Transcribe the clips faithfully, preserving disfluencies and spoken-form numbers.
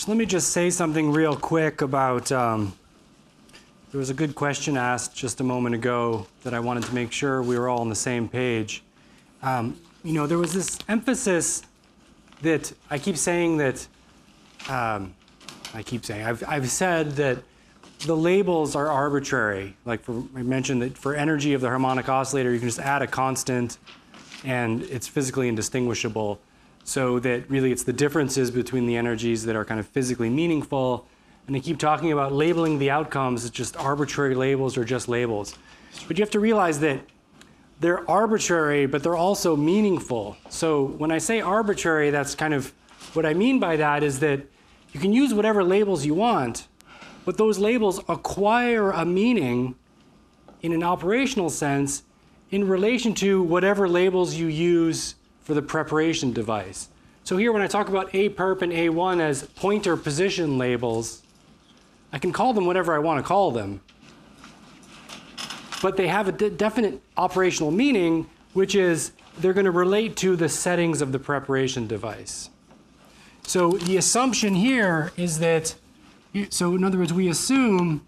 So let me just say something real quick about, um, there was a good question asked just a moment ago that I wanted to make sure we were all on the same page. Um, you know, there was this emphasis that I keep saying that, um, I keep saying, I've, I've said that the labels are arbitrary. Like for, I mentioned that for energy of the harmonic oscillator, you can just add a constant and it's physically indistinguishable. So that really it's the differences between the energies that are kind of physically meaningful. And they keep talking about labeling the outcomes as just arbitrary labels or just labels. But you have to realize that they're arbitrary, but they're also meaningful. So when I say arbitrary, that's kind of, what I mean by that is that you can use whatever labels you want, but those labels acquire a meaning in an operational sense in relation to whatever labels you use for the preparation device. So here when I talk about A perp and A one as pointer position labels, I can call them whatever I want to call them. But they have a de definite operational meaning, which is they're going to relate to the settings of the preparation device. So the assumption here is that, so in other words, we assume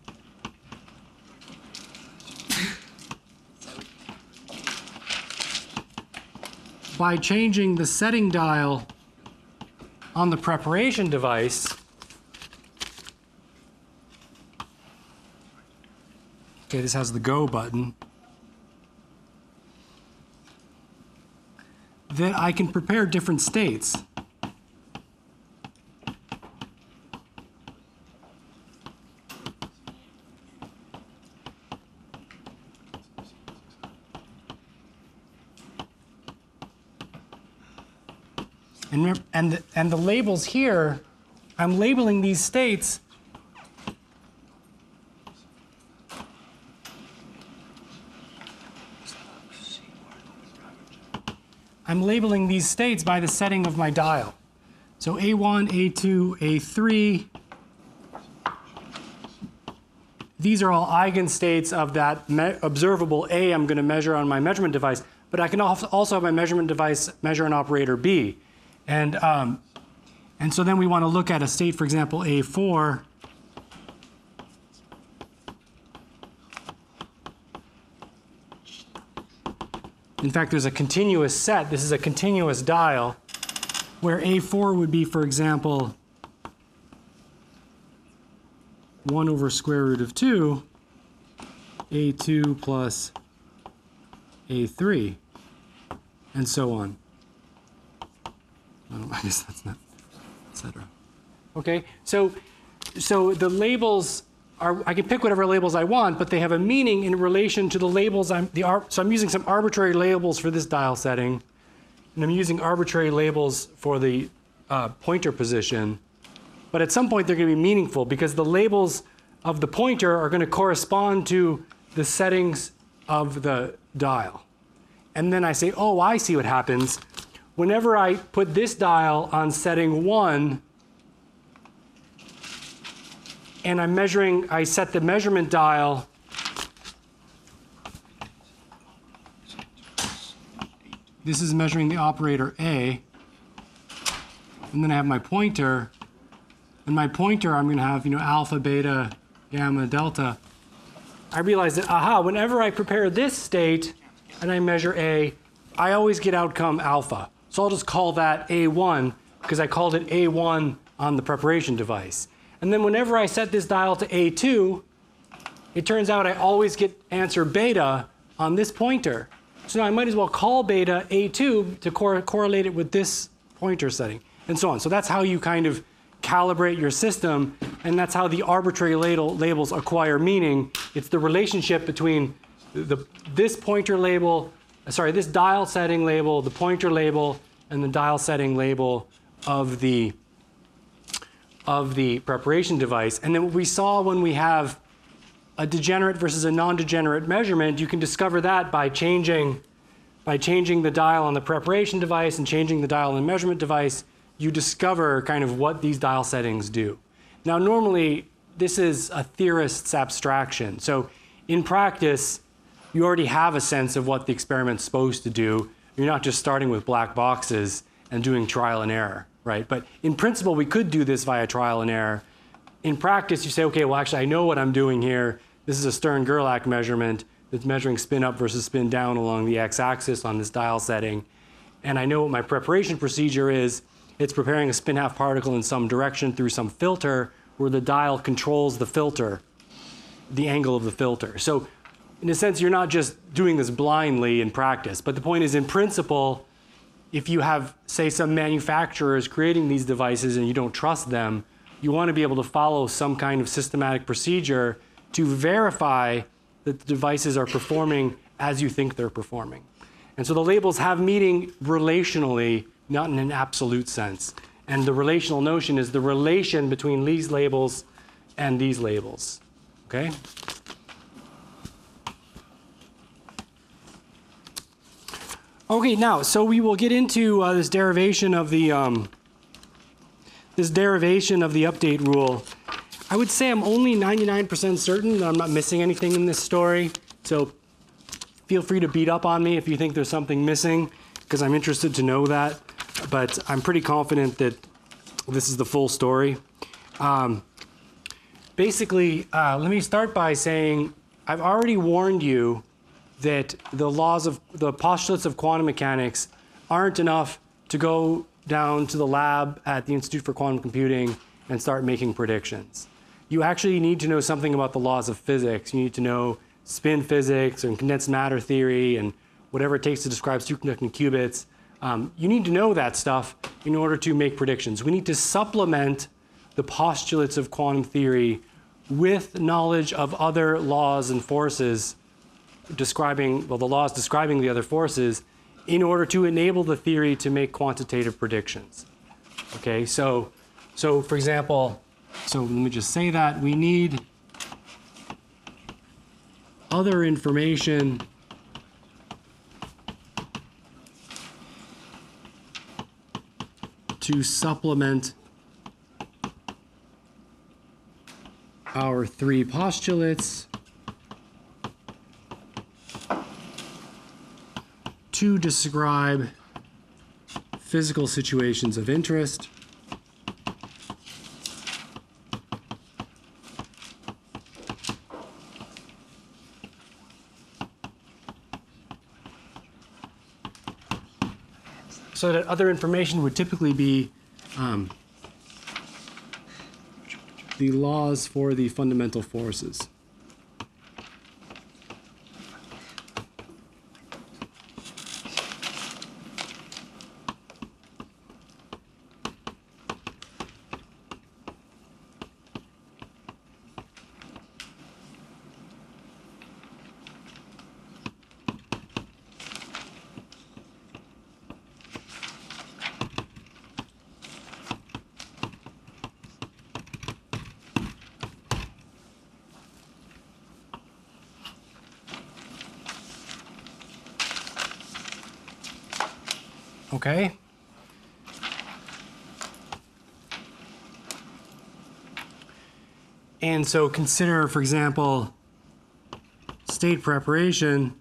by changing the setting dial on the preparation device, okay, this has the go button, that I can prepare different states. And, and, the, and the labels here, I'm labeling these states I'm labeling these states by the setting of my dial. So A one, A two, A three, these are all eigenstates of that observable A I'm going to measure on my measurement device, but I can also have my measurement device measure an operator B. And, um, and so then we want to look at a state, for example, A four. In fact, there's a continuous set. This is a continuous dial where A four would be, for example, one over square root of two, A two plus A three, and so on. Oh, I guess that's not, et cetera. Okay, so, so the labels are, I can pick whatever labels I want, but they have a meaning in relation to the labels I'm, the, so I'm using some arbitrary labels for this dial setting, and I'm using arbitrary labels for the uh, pointer position, but at some point they're going to be meaningful because the labels of the pointer are going to correspond to the settings of the dial. And then I say, oh, I see what happens. Whenever I put this dial on setting one, and I'm measuring, I set the measurement dial this is measuring the operator A, and then I have my pointer, and my pointer I'm going to have, you know, alpha, beta, gamma, delta. I realize that, aha, whenever I prepare this state and I measure A, I always get outcome alpha. So I'll just call that A one because I called it A one on the preparation device. And then whenever I set this dial to A two, it turns out I always get answer beta on this pointer. So now I might as well call beta A two to cor correlate it with this pointer setting, and so on. So that's how you kind of calibrate your system, and that's how the arbitrary label, labels acquire meaning. It's the relationship between the, this pointer label, sorry, this dial setting label, the pointer label, and the dial setting label of the, of the preparation device. And then what we saw when we have a degenerate versus a non-degenerate measurement, you can discover that by changing, by changing the dial on the preparation device and changing the dial on the measurement device, you discover kind of what these dial settings do. Now normally, this is a theorist's abstraction. So in practice, you already have a sense of what the experiment's supposed to do. You're not just starting with black boxes and doing trial and error. right? But in principle, we could do this via trial and error. In practice, you say, okay, well, actually, I know what I'm doing here. This is a Stern-Gerlach measurement that's measuring spin up versus spin down along the x-axis on this dial setting. And I know what my preparation procedure is. It's preparing a spin half particle in some direction through some filter where the dial controls the filter, the angle of the filter. So in a sense, you're not just doing this blindly in practice. But the point is, in principle, if you have, say, some manufacturers creating these devices and you don't trust them, you want to be able to follow some kind of systematic procedure to verify that the devices are performing as you think they're performing. And so the labels have meaning relationally, not in an absolute sense. And the relational notion is the relation between these labels and these labels. Okay? Okay, now, so we will get into uh, this derivation of the um, this derivation of the update rule. I would say I'm only ninety-nine percent certain that I'm not missing anything in this story. So feel free to beat up on me if you think there's something missing, because I'm interested to know that. But I'm pretty confident that this is the full story. Um, basically, uh, let me start by saying I've already warned you that the laws of the postulates of quantum mechanics aren't enough to go down to the lab at the Institute for Quantum Computing and start making predictions. You actually need to know something about the laws of physics. You need to know spin physics and condensed matter theory and whatever it takes to describe superconducting qubits. Um, you need to know that stuff in order to make predictions. We need to supplement the postulates of quantum theory with knowledge of other laws and forces describing, well, the laws describing the other forces in order to enable the theory to make quantitative predictions. Okay, so, so for example, so let me just say that we need other information to supplement our three postulates to describe physical situations of interest. So that other information would typically be um, the laws for the fundamental forces. Okay. And so consider, for example, state preparation.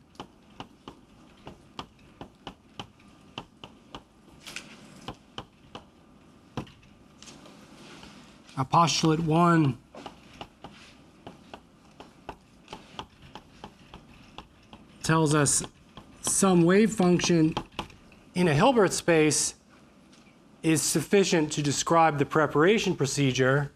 A postulate one tells us some wave function in a Hilbert space is sufficient to describe the preparation procedure.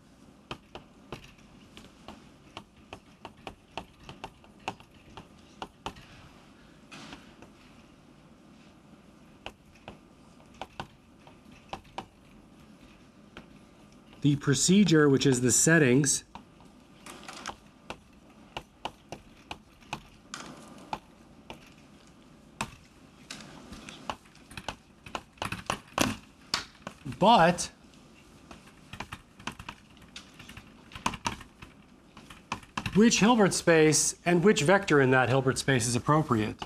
The procedure, which is the settings, but which Hilbert space and which vector in that Hilbert space is appropriate.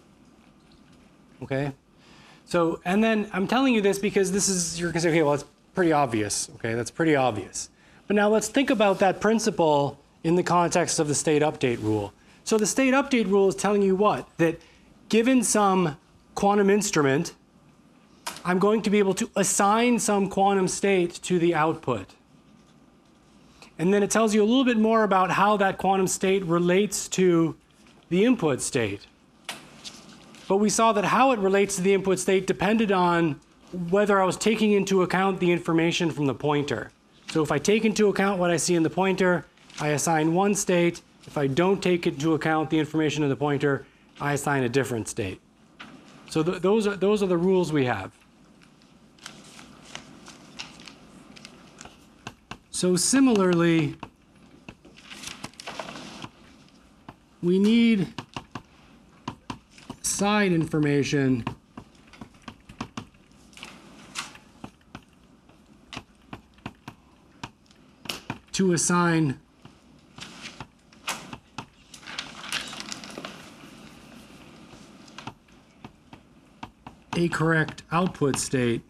Okay? So, and then I'm telling you this because this is, you're going to say, okay, well, it's pretty obvious, okay? That's pretty obvious. But now let's think about that principle in the context of the state update rule. So the state update rule is telling you what? That given some quantum instrument, I'm going to be able to assign some quantum state to the output. And then it tells you a little bit more about how that quantum state relates to the input state. But we saw that how it relates to the input state depended on whether I was taking into account the information from the pointer. So if I take into account what I see in the pointer, I assign one state. If I don't take into account the information in the pointer, I assign a different state. So th those are, those are the rules we have. So similarly, we need side information to assign a correct output state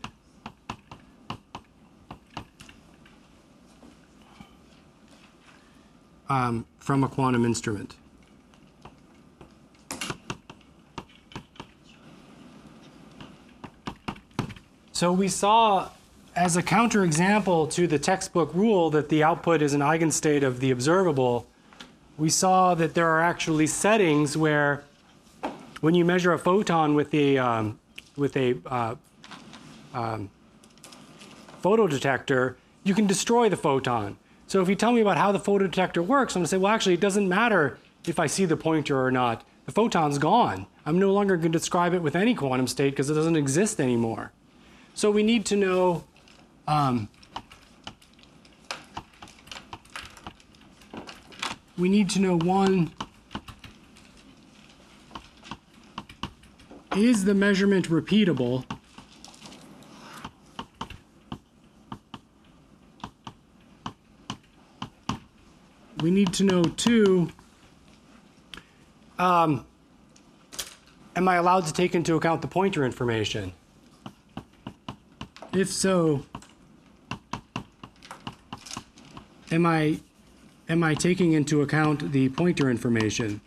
um, from a quantum instrument. So we saw as a counterexample to the textbook rule that the output is an eigenstate of the observable, we saw that there are actually settings where when you measure a photon with a, um, with a uh, um, photodetector, you can destroy the photon. So if you tell me about how the photodetector works, I'm going to say, well, actually, it doesn't matter if I see the pointer or not. The photon's gone. I'm no longer going to describe it with any quantum state because it doesn't exist anymore. So we need to know um, we need to know one, is the measurement repeatable? We need to know two, um, am I allowed to take into account the pointer information? If so, am I, am I taking into account the pointer information?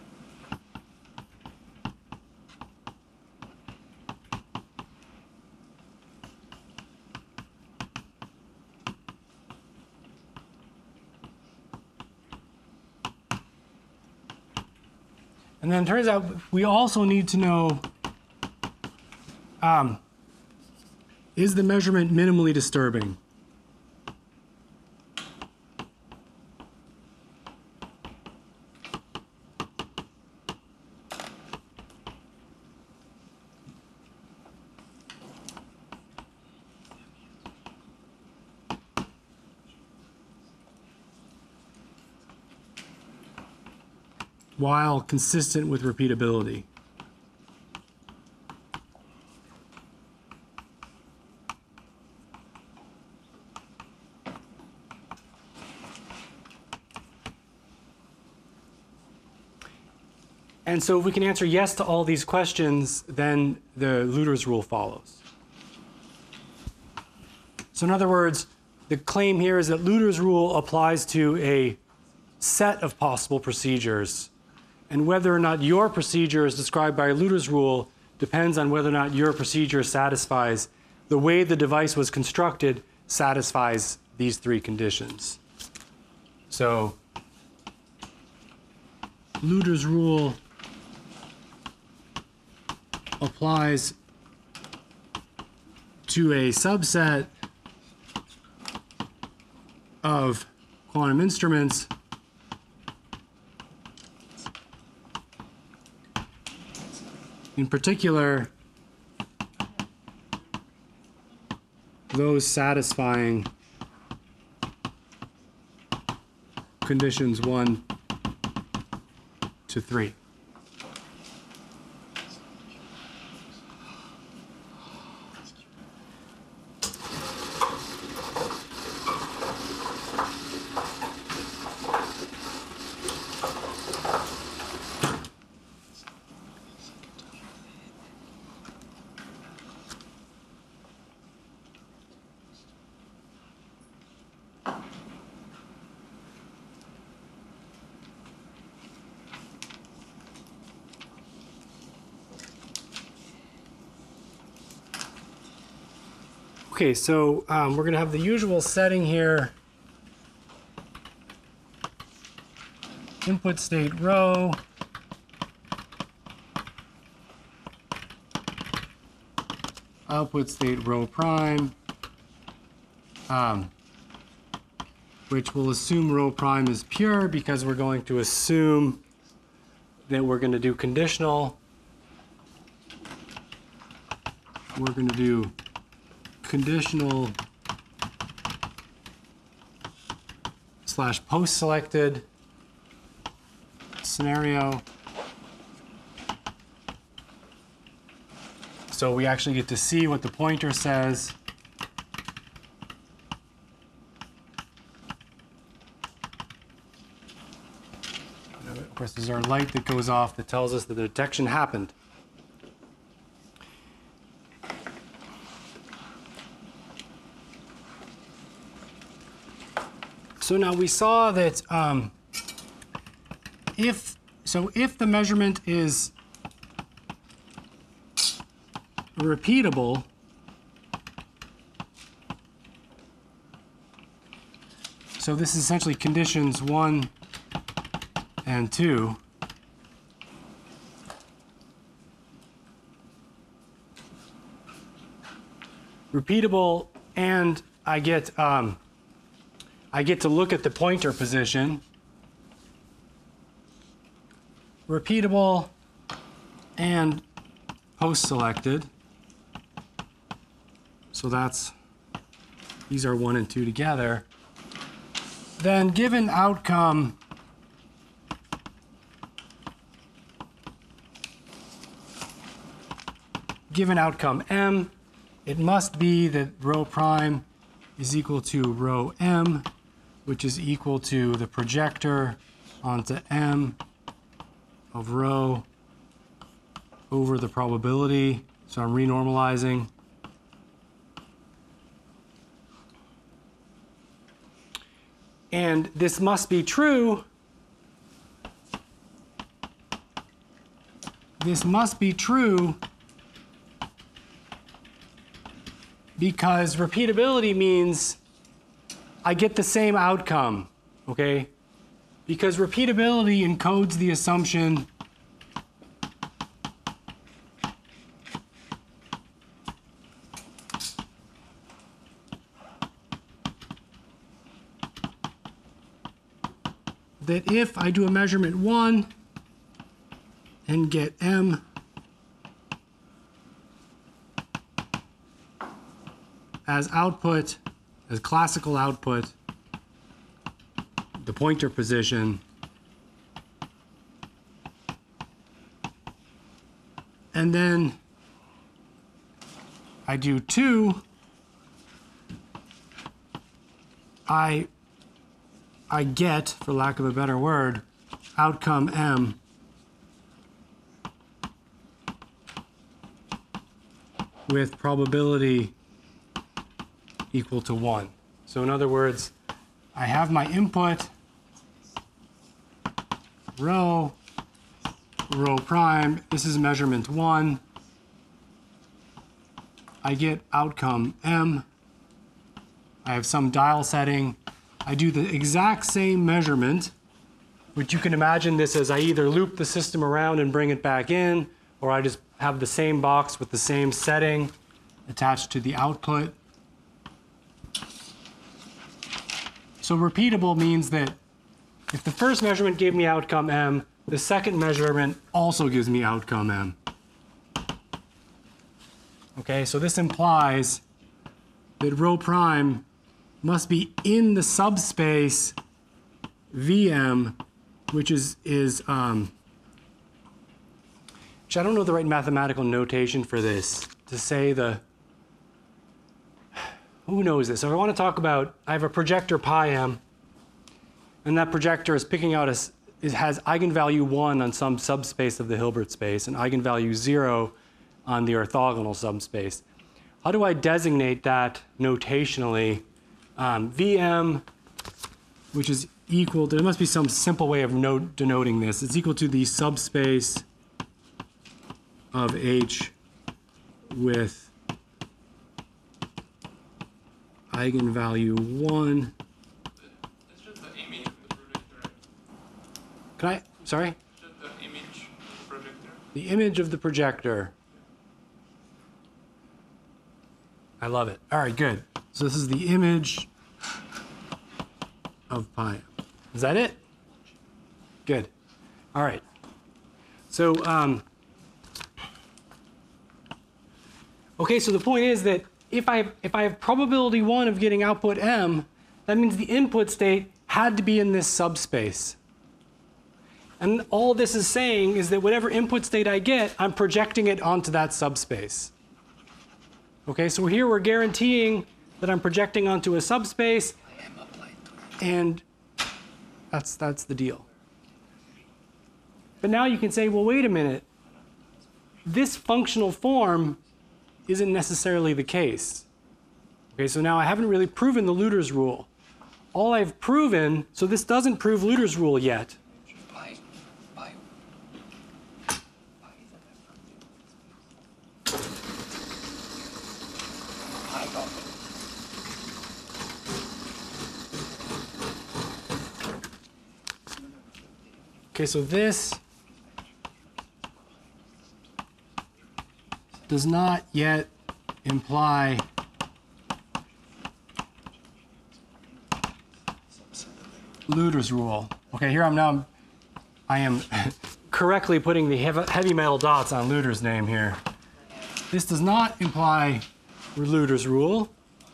And then it turns out we also need to know, um, is the measurement minimally disturbing? While consistent with repeatability. And so if we can answer yes to all these questions, then the Luther's rule follows. So in other words, the claim here is that Luther's rule applies to a set of possible procedures, and whether or not your procedure is described by Luther's rule depends on whether or not your procedure satisfies, the way the device was constructed satisfies these three conditions. So Luther's rule applies to a subset of quantum instruments in particular, those satisfying conditions one to three. Okay, so um, we're going to have the usual setting here. Input state row. Output state row prime. Um, which will assume row prime is pure because we're going to assume that we're going to do conditional. We're going to do conditional slash post selected scenario. So we actually get to see what the pointer says. Of course, there's our light that goes off that tells us that the detection happened. So now we saw that um, if, so if the measurement is repeatable, so this is essentially conditions one and two. Repeatable, and I get um, I get to look at the pointer position. Repeatable and post selected. So that's, these are one and two together. Then given outcome given outcome M, it must be that row prime is equal to row M, which is equal to the projector onto M of row over the probability. So I'm renormalizing. And this must be true. This must be true because repeatability means I get the same outcome, okay? Because repeatability encodes the assumption that if I do a measurement one and get M as output, as classical output, the pointer position, and then I do two, I I get, for lack of a better word, outcome M with probability equal to one. So in other words, I have my input, row, row prime, this is measurement one. I get outcome M. I have some dial setting. I do the exact same measurement, which you can imagine this as I either loop the system around and bring it back in, or I just have the same box with the same setting attached to the output. So repeatable means that if the first measurement gave me outcome M, the second measurement also gives me outcome M. Okay, so this implies that rho prime must be in the subspace V M, which is, is um, which I don't know the right mathematical notation for this, to say the, who knows this? So I want to talk about, I have a projector pi M, and that projector is picking out, a, it has eigenvalue one on some subspace of the Hilbert space and eigenvalue zero on the orthogonal subspace. How do I designate that notationally? Um, V M, which is equal to, there must be some simple way of note, denoting this. It's equal to the subspace of H with eigenvalue one. It's just the image of the projector. Can I, sorry? It's just the image of the projector. The image of the projector. I love it. All right, good. So this is the image of pi. Is that it? Good. All right. So, um, okay, so the point is that if I, if I have probability one of getting output m, that means the input state had to be in this subspace. And all this is saying is that whatever input state I get, I'm projecting it onto that subspace. Okay, so here we're guaranteeing that I'm projecting onto a subspace, and that's, that's the deal. But now you can say, well, wait a minute. This functional form isn't necessarily the case. Okay, so now I haven't really proven the Luther's rule. All I've proven, so this doesn't prove Luther's rule yet. Okay, so this does not yet imply Luther's rule. Okay, here I'm now, I am correctly putting the heavy metal dots on Luther's name here. This does not imply Luther's rule.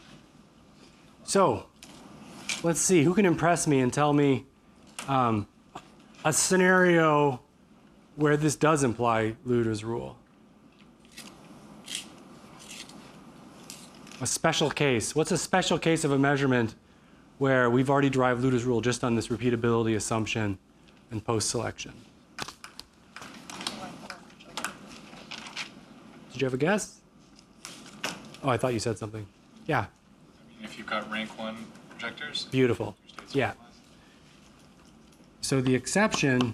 So, let's see, who can impress me and tell me um, a scenario where this does imply Luther's rule? A special case. What's a special case of a measurement where we've already derived Luther's rule just on this repeatability assumption and post-selection? Did you have a guess? Oh, I thought you said something. Yeah. I mean, if you've got rank one projectors. Beautiful. Yeah. So the exception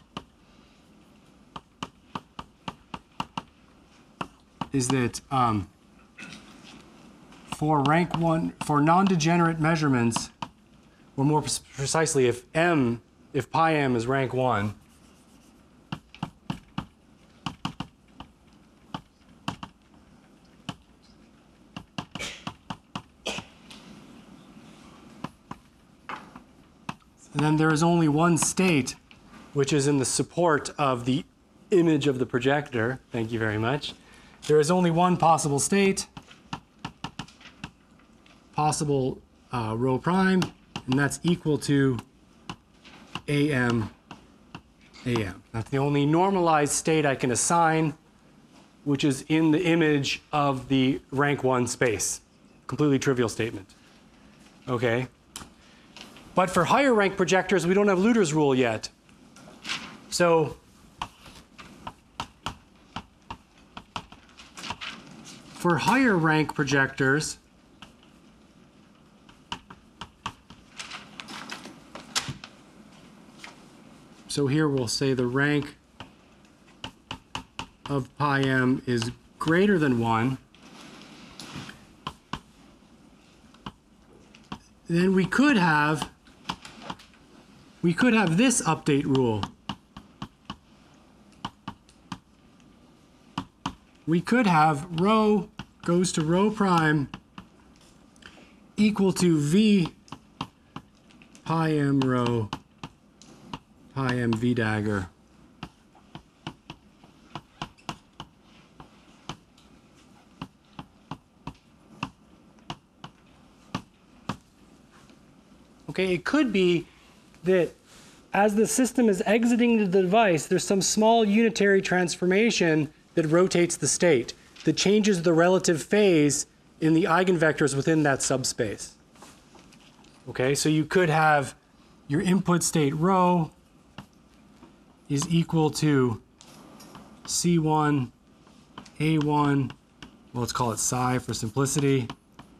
is that um, for rank one, for non-degenerate measurements, or more precisely, if m, if pi m is rank one, and then there is only one state, which is in the support of the image of the projector. Thank you very much. There is only one possible state, possible uh, rho prime, and that's equal to am, am. That's the only normalized state I can assign, which is in the image of the rank one space. Completely trivial statement. Okay. But for higher rank projectors, we don't have Luther's rule yet. So for higher rank projectors, so here we'll say the rank of pi m is greater than one. Then we could have we could have this update rule. We could have rho goes to rho prime equal to v pi m rho pi m v dagger. Okay, it could be that as the system is exiting the device, there's some small unitary transformation that rotates the state, that changes the relative phase in the eigenvectors within that subspace. Okay, so you could have your input state rho is equal to C one, A one, well, let's call it psi for simplicity,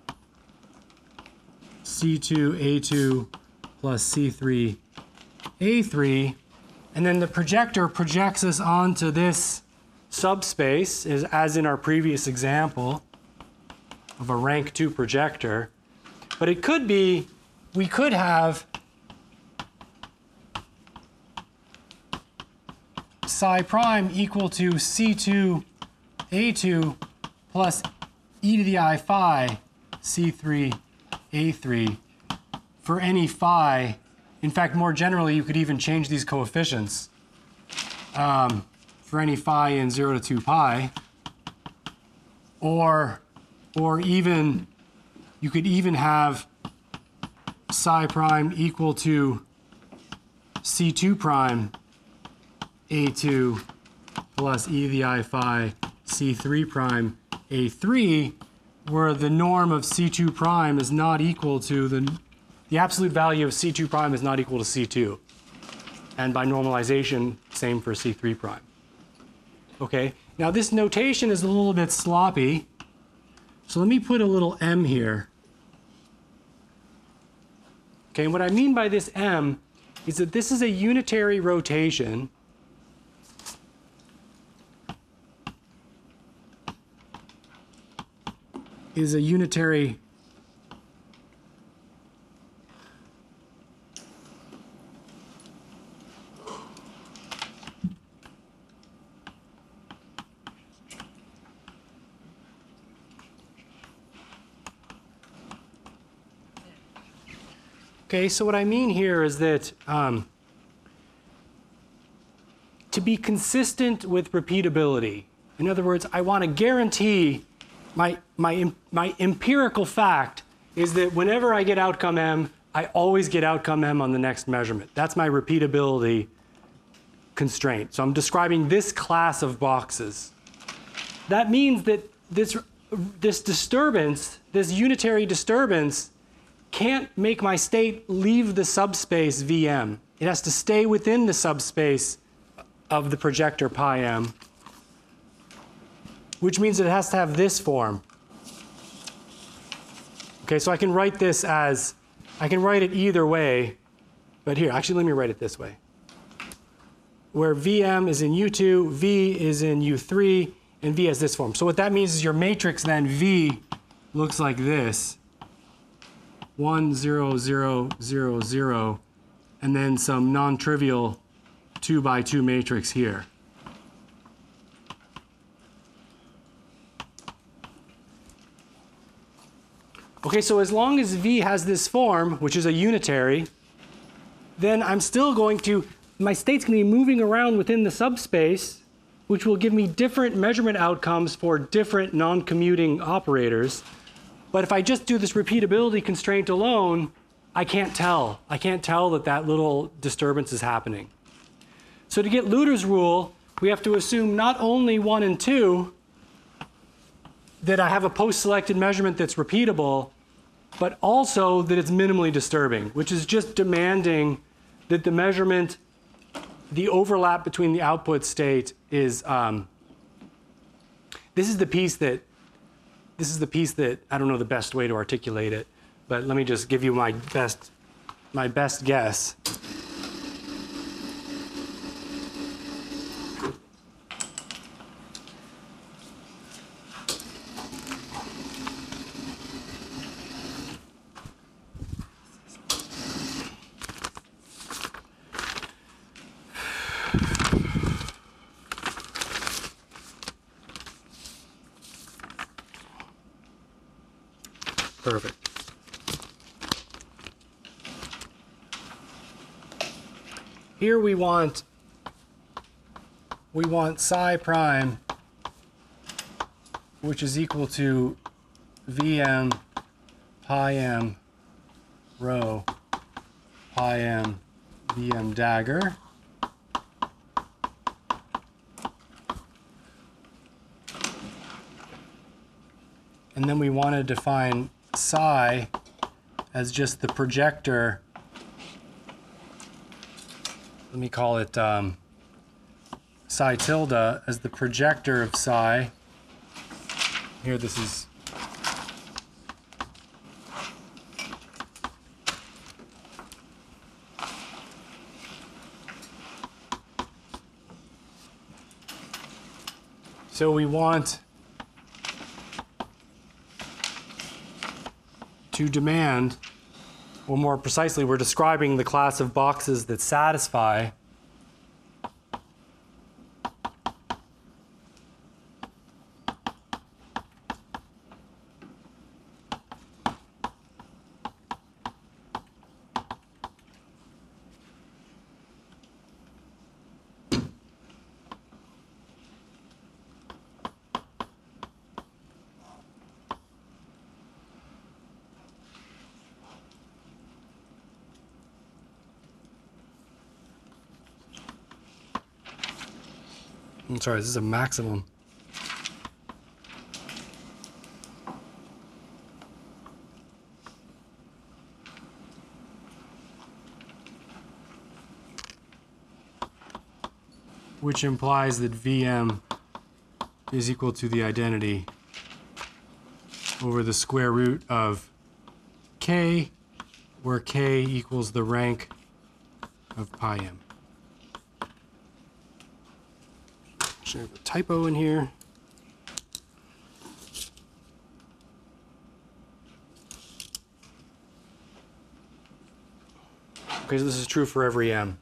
C two, A two, plus C three, A three, and then the projector projects us onto this subspace, as, as in our previous example of a rank two projector. But it could be, we could have psi prime equal to C two A two plus e to the I phi C three A three for any phi. In fact, more generally, you could even change these coefficients um, for any phi in zero to two pi. Or, or even, you could even have psi prime equal to C two prime A two plus e to the I phi C three prime A three, where the norm of C two prime is not equal to the, the absolute value of C two prime is not equal to C two. And by normalization, same for C three prime. Okay, now this notation is a little bit sloppy. So let me put a little m here. Okay, and what I mean by this m is that this is a unitary rotation. Is a unitary Okay, so what I mean here is that um, to be consistent with repeatability, in other words, I want to guarantee my, my, my empirical fact is that whenever I get outcome M, I always get outcome M on the next measurement. That's my repeatability constraint. So I'm describing this class of boxes. That means that this, this disturbance, this unitary disturbance, can't make my state leave the subspace V M. It has to stay within the subspace of the projector pi m, which means it has to have this form. Okay, so I can write this as, I can write it either way, but here, actually let me write it this way. Where V M is in U two, V is in U three, and V has this form. So what that means is your matrix then V looks like this. one, zero, zero, zero, zero, and then some non-trivial two by two matrix here. Okay, so as long as V has this form, which is a unitary, then I'm still going to, my state's going to be moving around within the subspace, which will give me different measurement outcomes for different non-commuting operators. But if I just do this repeatability constraint alone, I can't tell. I can't tell that that little disturbance is happening. So to get Luder's rule, we have to assume not only one and two, that I have a post-selected measurement that's repeatable, but also that it's minimally disturbing, which is just demanding that the measurement, the overlap between the output state is, um, this is the piece that This is the piece that I don't know the best way to articulate it, but let me just give you my best, my best guess. Perfect. Here we want we want psi prime, which is equal to Vm pi m rho pi m Vm dagger. And then we want to define psi as just the projector. Let me call it um, psi tilde as the projector of psi. Here this is so we want to demand, or more precisely, we're describing the class of boxes that satisfy I'm sorry, this is a maximum. Which implies that V M is equal to the identity over the square root of K, where K equals the rank of pi M. Actually, I have a typo in here. Okay, so this is true for every M.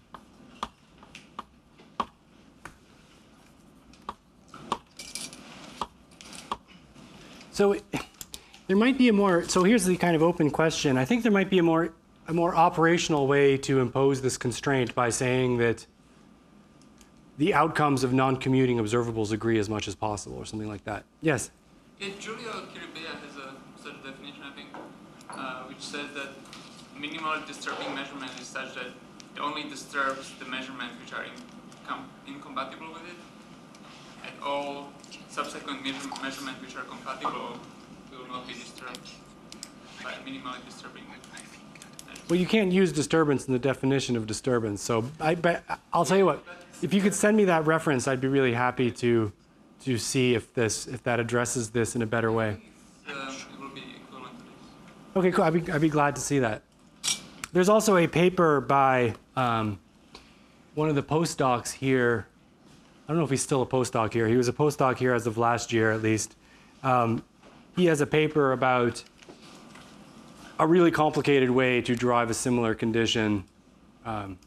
So it, there might be a more, so here's the kind of open question. I think there might be a more, a more operational way to impose this constraint by saying that the outcomes of non-commuting observables agree as much as possible, or something like that. Yes? Yeah, Giulio Kiribea has a such definition, I think, uh, which says that minimal disturbing measurement is such that it only disturbs the measurements which are in, com incompatible with it, and all subsequent measure measurements which are compatible will not be disturbed by minimally disturbing measurement. Well, you can't use disturbance in the definition of disturbance, so I, but I'll tell you what. If you could send me that reference, I'd be really happy to to see if this if that addresses this in a better way. Uh, it will be equivalent to this. Okay, cool. I'd be I'd be glad to see that. There's also a paper by um, one of the postdocs here. I don't know if he's still a postdoc here. He was a postdoc here as of last year, at least. Um, he has a paper about a really complicated way to derive a similar condition. Um,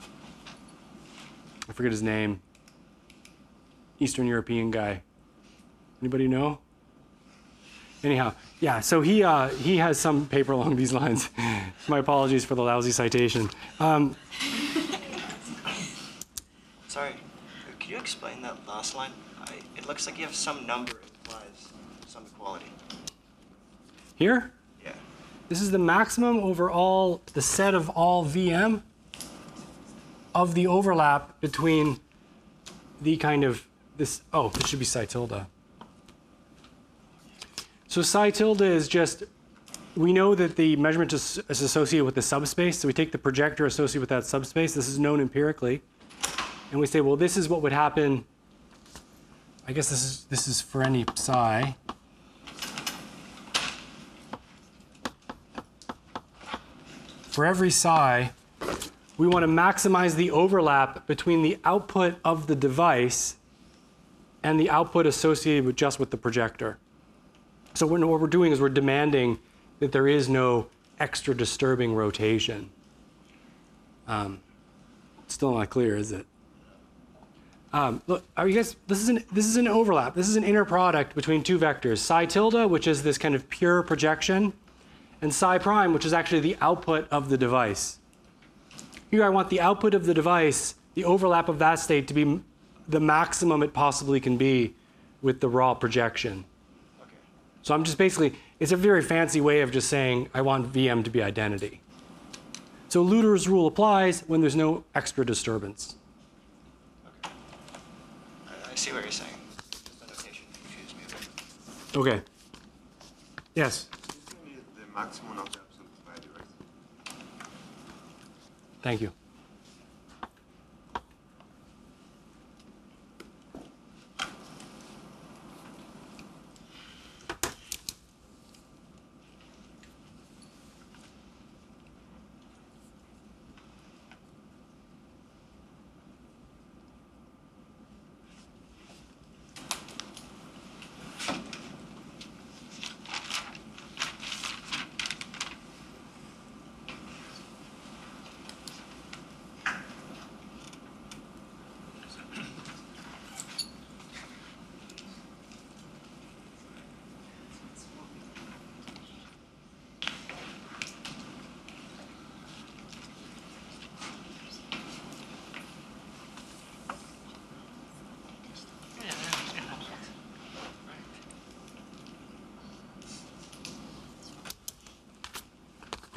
I forget his name. Eastern European guy. Anybody know? Anyhow, yeah, so he, uh, he has some paper along these lines. My apologies for the lousy citation. Um, Sorry, could you explain that last line? I, it looks like you have some number implies some equality. here? Yeah. This is the maximum over all, the set of all V M of the overlap between the kind of this, oh, this should be psi tilde. So psi tilde is just, we know that the measurement is, is associated with the subspace, so we take the projector associated with that subspace. This is known empirically. And we say, well, this is what would happen. I guess this is, this is for any psi. For every psi, we want to maximize the overlap between the output of the device and the output associated with just with the projector. So what we're doing is we're demanding that there is no extra disturbing rotation. Um, still not clear, is it? Um, look, are you guys? This is an this is an overlap. This is an inner product between two vectors: psi tilde, which is this kind of pure projection, and psi prime, which is actually the output of the device. Here I want the output of the device, the overlap of that state, to be the maximum it possibly can be with the raw projection. Okay. So I'm just basically, it's a very fancy way of just saying I want V M to be identity. So Luder's rule applies when there's no extra disturbance. Okay. I, I see what you're saying. The notation confused me a bit. Okay. Yes? This is the maximum of the absolute value, right? Thank you.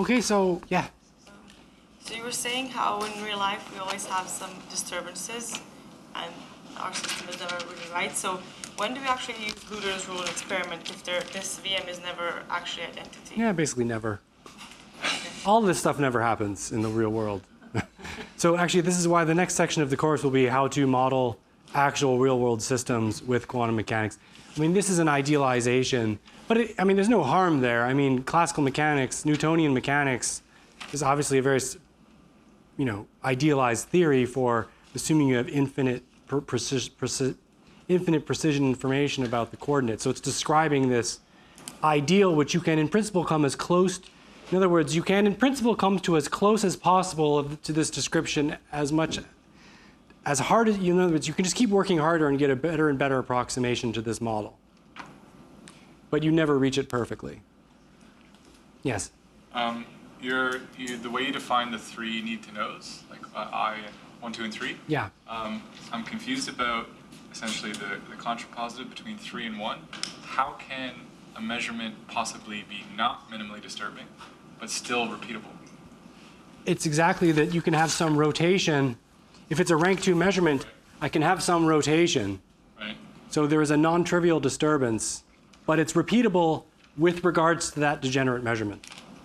Okay, so yeah. So you were saying how in real life we always have some disturbances and our system is never really right. So when do we actually use Luder's rule and experiment if there, this V M is never actually identity? Yeah, basically never. All this stuff never happens in the real world. So actually, this is why the next section of the course will be how to model actual real-world systems with quantum mechanics. I mean, this is an idealization, but it, I mean, there's no harm there. I mean, classical mechanics, Newtonian mechanics is obviously a very, you know, idealized theory for assuming you have infinite per preci preci infinite precision information about the coordinates. So it's describing this ideal, which you can in principle come as close. In other words, you can in principle come to as close as possible to this description as much, as hard as, in other words, you can just keep working harder and get a better and better approximation to this model. But you never reach it perfectly. Yes? Um, you're, you, the way you define the three need-to-knows, like uh, I, one, two, and three, Yeah. um, I'm confused about essentially the, the contrapositive between three and one. How can a measurement possibly be not minimally disturbing, but still repeatable? It's exactly that you can have some rotation. If it's a rank two measurement, I can have some rotation. Right. So there is a non-trivial disturbance, but it's repeatable with regards to that degenerate measurement.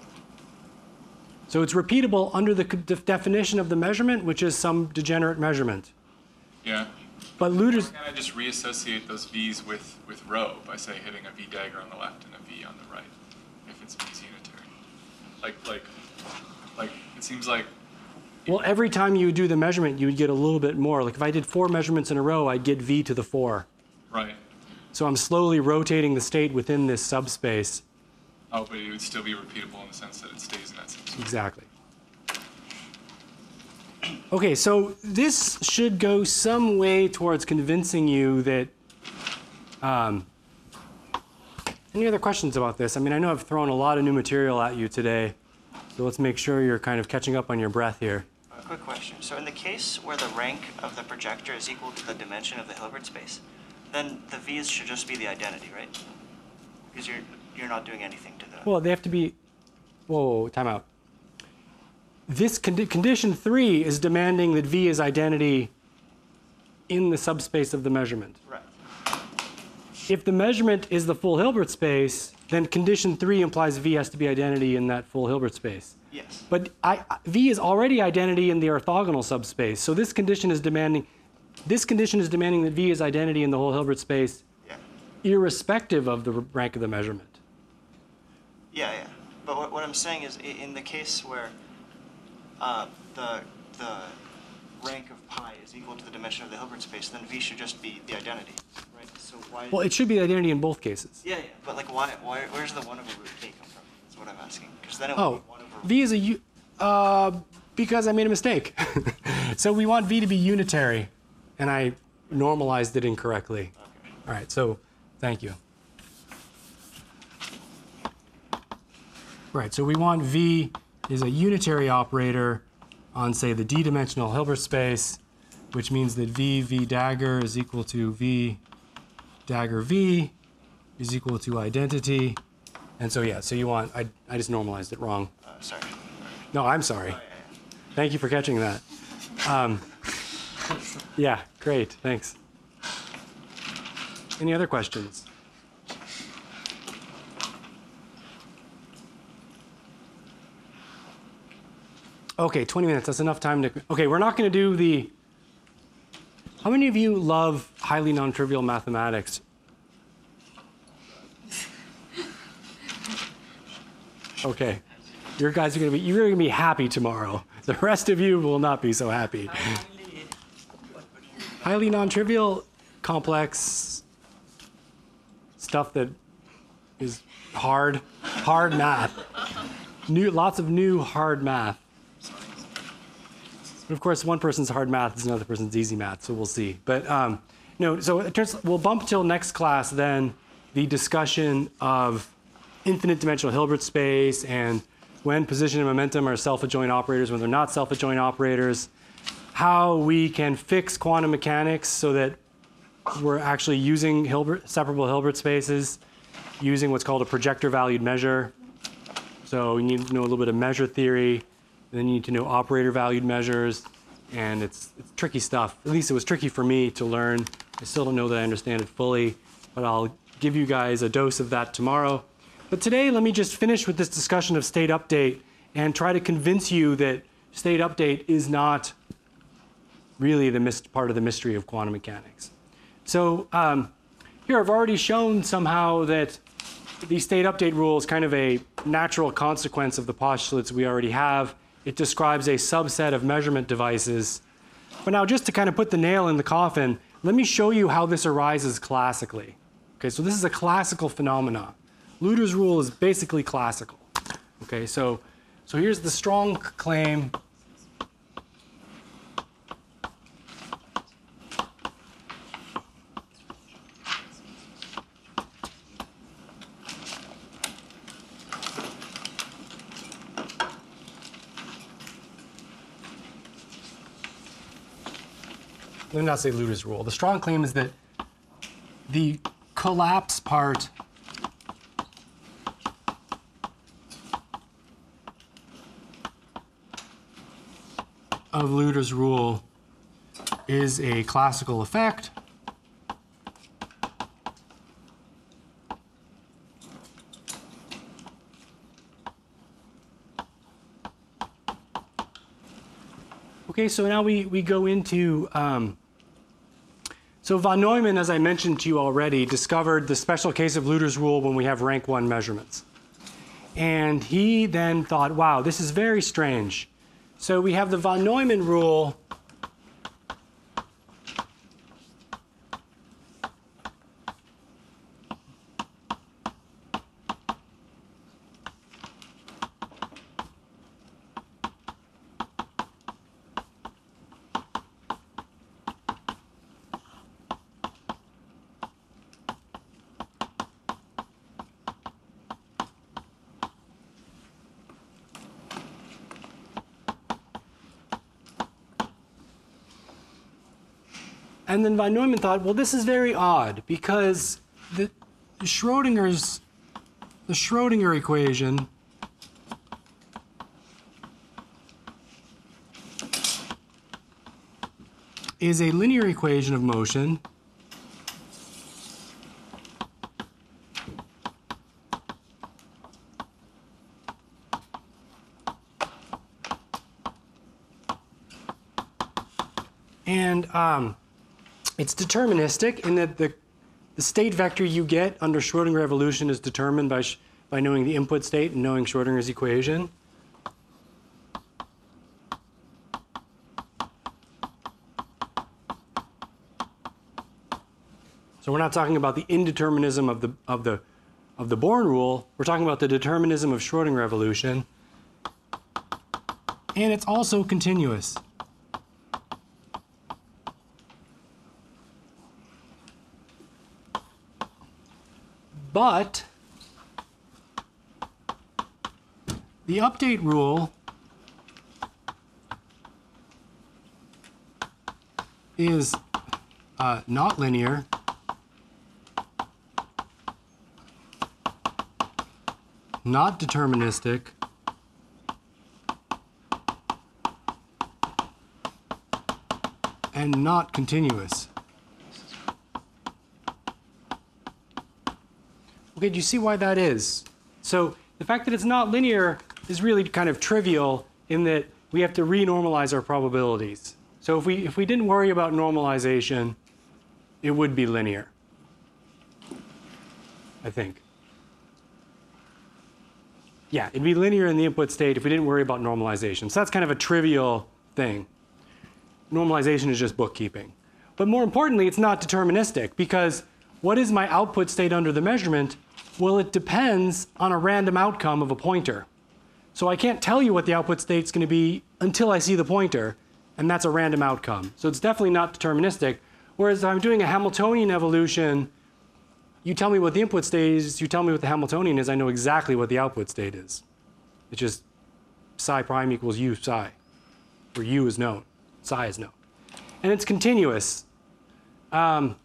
So it's repeatable under the de definition of the measurement, which is some degenerate measurement. Yeah. But Luder's... Can I just reassociate those V's with, with rho by, say, hitting a V dagger on the left and a V on the right, if it's V's unitary? Like, like, like, it seems like... Well, every time you do the measurement, you would get a little bit more. Like if I did four measurements in a row, I'd get V to the four. Right. So I'm slowly rotating the state within this subspace. Oh, but it would still be repeatable in the sense that it stays in that subspace. Exactly. Okay, so this should go some way towards convincing you that... Um, any other questions about this? I mean, I know I've thrown a lot of new material at you today, so let's make sure you're kind of catching up on your breath here. A quick question. So in the case where the rank of the projector is equal to the dimension of the Hilbert space, then the V's should just be the identity, right? Because you're, you're not doing anything to the... Well, they have to be... Whoa, whoa, whoa, time out. This condi condition three is demanding that V is identity in the subspace of the measurement. Right. If the measurement is the full Hilbert space, then condition three implies V has to be identity in that full Hilbert space. Yes. But I, V is already identity in the orthogonal subspace. So this condition is demanding, this condition is demanding that V is identity in the whole Hilbert space, Yeah. irrespective of the rank of the measurement. Yeah, yeah. But what, what I'm saying is, i- in the case where uh, the the rank of pi is equal to the dimension of the Hilbert space, then V should just be the identity, right? So why? Well, it should be identity in both cases. Yeah, yeah. But like, why? Why? Where's the one over root k come from? That's what I'm asking. Because then it would Oh, be one over. V is a u. Uh, because I made a mistake. So we want V to be unitary, and I normalized it incorrectly. Okay. All right. So, thank you. Right. So we want V is a unitary operator on, say, the d-dimensional Hilbert space, which means that V V dagger is equal to V dagger V is equal to identity. And so, yeah, so you want, I, I just normalized it wrong. Uh, sorry. No, I'm sorry. Oh, yeah, yeah. Thank you for catching that. Um, yeah, great, thanks. Any other questions? Okay, twenty minutes, that's enough time to, okay, we're not gonna do the, how many of you love highly non-trivial mathematics? Okay, your guys are gonna be, you're gonna be happy tomorrow. The rest of you will not be so happy. Highly non-trivial, complex stuff that is hard, hard math. New, lots of new hard math. But of course, one person's hard math is another person's easy math, so we'll see. But um, no, so it turns, we'll bump till next class then the discussion of infinite dimensional Hilbert space and when position and momentum are self-adjoint operators, when they're not self-adjoint operators, how we can fix quantum mechanics so that we're actually using Hilbert, separable Hilbert spaces, using what's called a projector valued measure. So you need to know a little bit of measure theory, then you need to know operator valued measures, and it's, it's tricky stuff. At least it was tricky for me to learn. I still don't know that I understand it fully, but I'll give you guys a dose of that tomorrow. But today, let me just finish with this discussion of state update and try to convince you that state update is not really the mis- part of the mystery of quantum mechanics. So um, here I've already shown somehow that the state update rule is kind of a natural consequence of the postulates we already have. It describes a subset of measurement devices. But now just to kind of put the nail in the coffin, let me show you how this arises classically. Okay, so this is a classical phenomena. Luder's rule is basically classical. Okay, so, so here's the strong claim. Let me not say Luder's rule. The strong claim is that the collapse part of Luder's rule is a classical effect. Okay, so now we, we go into, um, so von Neumann, as I mentioned to you already, discovered the special case of Luder's rule when we have rank one measurements. And he then thought, wow, this is very strange. So we have the von Neumann rule. And then von Neumann thought, well, this is very odd because the Schrodinger's, the Schrodinger equation is a linear equation of motion and um, it's deterministic in that the, the state vector you get under Schrodinger evolution is determined by, sh by knowing the input state and knowing Schrodinger's equation. So we're not talking about the indeterminism of the, of the, of the Born rule. We're talking about the determinism of Schrodinger evolution. And it's also continuous. But the update rule is uh, not linear, not deterministic, and not continuous. Okay, do you see why that is? So the fact that it's not linear is really kind of trivial in that we have to renormalize our probabilities. So if we, if we didn't worry about normalization, it would be linear, I think. Yeah, it'd be linear in the input state if we didn't worry about normalization. So that's kind of a trivial thing. Normalization is just bookkeeping. But more importantly, it's not deterministic because what is my output state under the measurement? Well, it depends on a random outcome of a pointer. So I can't tell you what the output state's going to be until I see the pointer, and that's a random outcome. So it's definitely not deterministic. Whereas if I'm doing a Hamiltonian evolution, you tell me what the input state is, you tell me what the Hamiltonian is, I know exactly what the output state is. It's just psi prime equals u psi, where u is known, psi is known. And it's continuous. Um,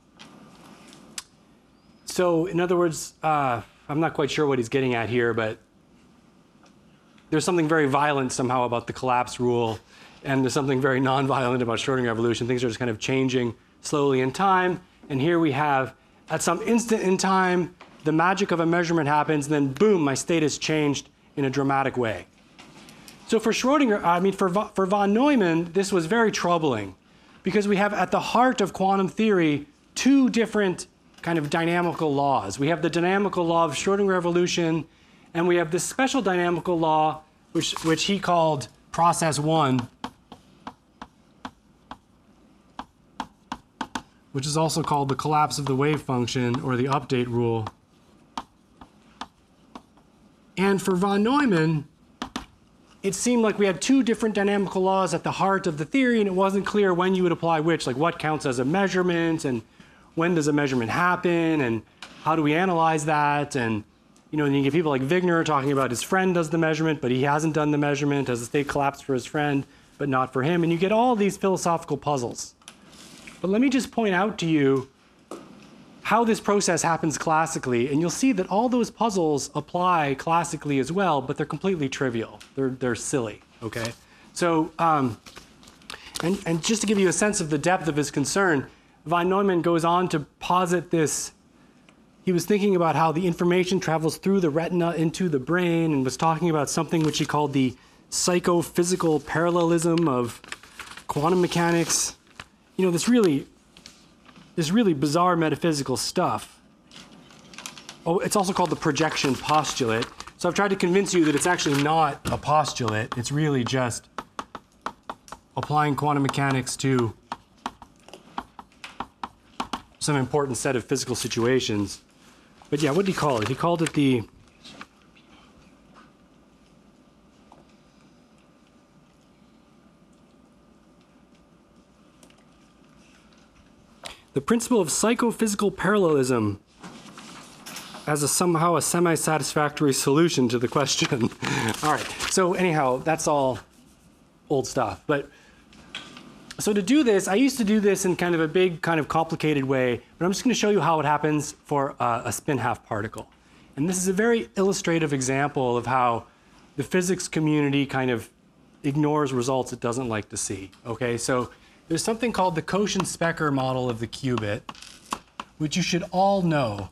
So in other words, uh, I'm not quite sure what he's getting at here, but there's something very violent somehow about the collapse rule, and there's something very non-violent about Schrodinger evolution. Things are just kind of changing slowly in time. And here we have, at some instant in time, the magic of a measurement happens, and then boom, my state has changed in a dramatic way. So for Schrodinger, I mean, for, for von Neumann, this was very troubling, because we have at the heart of quantum theory two different kind of dynamical laws. We have the dynamical law of Schrodinger evolution, and we have this special dynamical law, which, which he called process one, which is also called the collapse of the wave function, or the update rule. And for von Neumann, it seemed like we had two different dynamical laws at the heart of the theory, and it wasn't clear when you would apply which, like what counts as a measurement, and when does a measurement happen, and how do we analyze that? And you know, and you get people like Wigner talking about his friend does the measurement, but he hasn't done the measurement. Has the state collapsed for his friend, but not for him? And you get all these philosophical puzzles. But let me just point out to you how this process happens classically, and you'll see that all those puzzles apply classically as well, but they're completely trivial. They're, they're silly, okay? So, um, and, and just to give you a sense of the depth of his concern, von Neumann goes on to posit this. He was thinking about how the information travels through the retina into the brain, and was talking about something which he called the psychophysical parallelism of quantum mechanics. You know, this really This really bizarre metaphysical stuff. Oh, it's also called the projection postulate. So I've tried to convince you that it's actually not a postulate. It's really just applying quantum mechanics to some important set of physical situations. But yeah, what did he call it? He called it the The principle of psychophysical parallelism as a somehow a semi-satisfactory solution to the question. All right, so anyhow, that's all old stuff. But so to do this, I used to do this in kind of a big, kind of complicated way, but I'm just going to show you how it happens for uh, a spin half particle. And this is a very illustrative example of how the physics community kind of ignores results it doesn't like to see. Okay, so there's something called the Cauchy-Specker model of the qubit, which you should all know.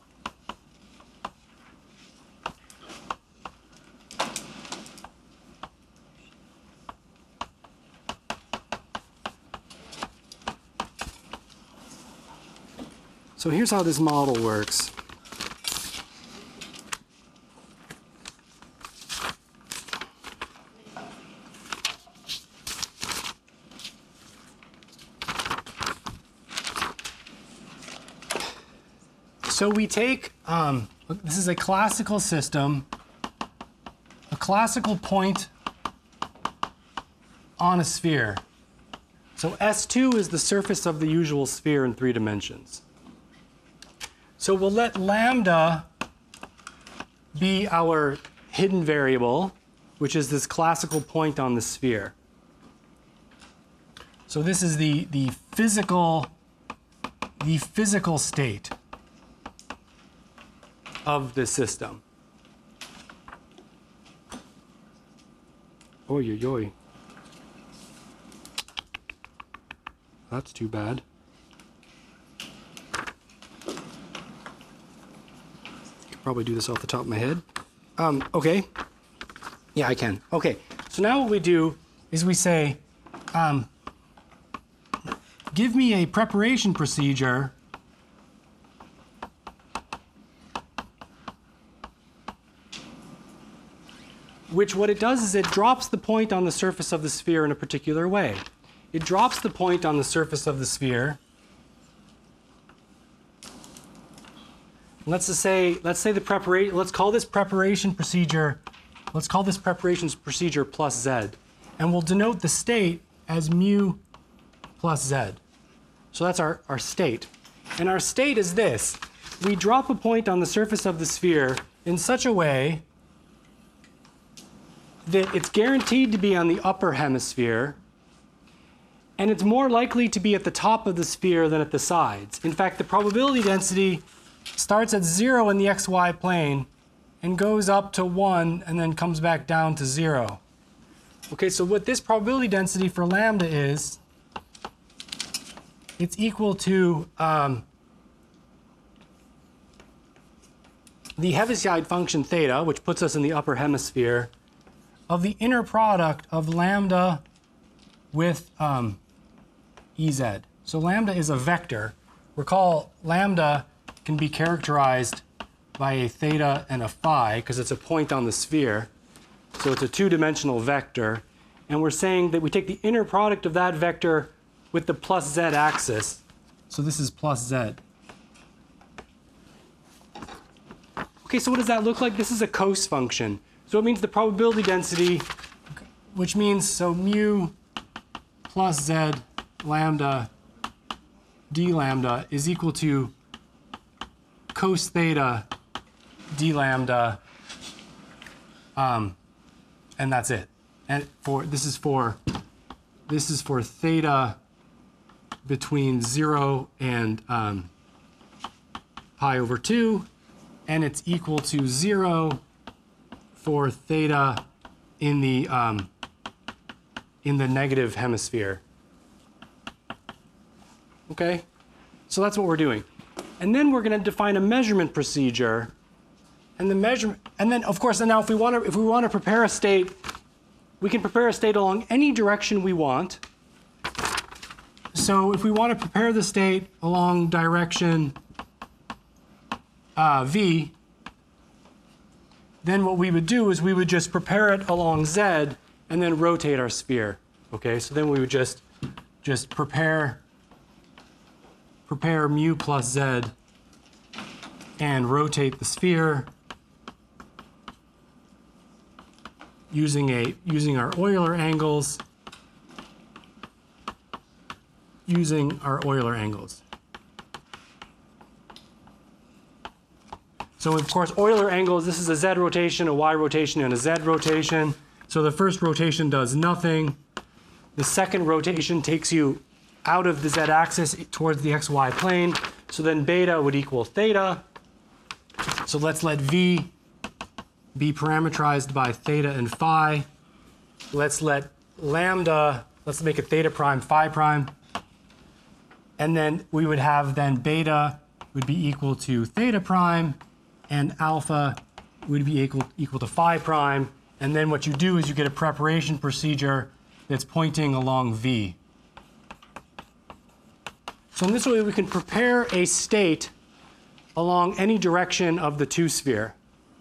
So here's how this model works. So we take, um, this is a classical system, a classical point on a sphere. So S two is the surface of the usual sphere in three dimensions. So we'll let lambda be our hidden variable, which is this classical point on the sphere. So this is the, the physical, the physical state of the system. Oy, oy, oy. That's too bad. Could probably do this off the top of my head. Um, okay. Yeah, I can. Okay. So now what we do is we say, um, give me a preparation procedure which what it does is it drops the point on the surface of the sphere in a particular way. It drops the point on the surface of the sphere. Let's just say, let's say the preparation, let's call this preparation procedure, let's call this preparation procedure plus Z. And we'll denote the state as mu plus Z. So that's our, our state. And our state is this. We drop a point on the surface of the sphere in such a way that it's guaranteed to be on the upper hemisphere, and it's more likely to be at the top of the sphere than at the sides. In fact, the probability density starts at zero in the xy plane and goes up to one and then comes back down to zero. Okay, so what this probability density for lambda is, it's equal to um, the Heaviside function theta, which puts us in the upper hemisphere, of the inner product of lambda with um, E Z. So lambda is a vector. Recall, lambda can be characterized by a theta and a phi because it's a point on the sphere. So it's a two-dimensional vector. And we're saying that we take the inner product of that vector with the plus z axis. So this is plus z. Okay, so what does that look like? This is a cos function. So it means the probability density, which means so mu plus z lambda d lambda is equal to cos theta d lambda, um, and that's it. And for this is for this is for theta between zero and um, pi over two, and it's equal to zero for theta in the um, in the negative hemisphere. Okay, so that's what we're doing, and then we're going to define a measurement procedure, and the measurement, and then of course, and now if we want to if we want to prepare a state, we can prepare a state along any direction we want. So if we want to prepare the state along direction uh, v, then what we would do is we would just prepare it along z and then rotate our sphere. Okay, so then we would just just prepare prepare mu plus z and rotate the sphere using a using our Euler angles using our Euler angles. So of course, Euler angles, this is a z rotation, a y rotation, and a z rotation. So the first rotation does nothing. The second rotation takes you out of the z-axis towards the xy plane. So then beta would equal theta. So let's let v be parameterized by theta and phi. Let's let lambda, let's make it theta prime, phi prime. And then we would have then beta would be equal to theta prime, and alpha would be equal, equal to phi prime. And then what you do is you get a preparation procedure that's pointing along v. So in this way, we can prepare a state along any direction of the two-sphere.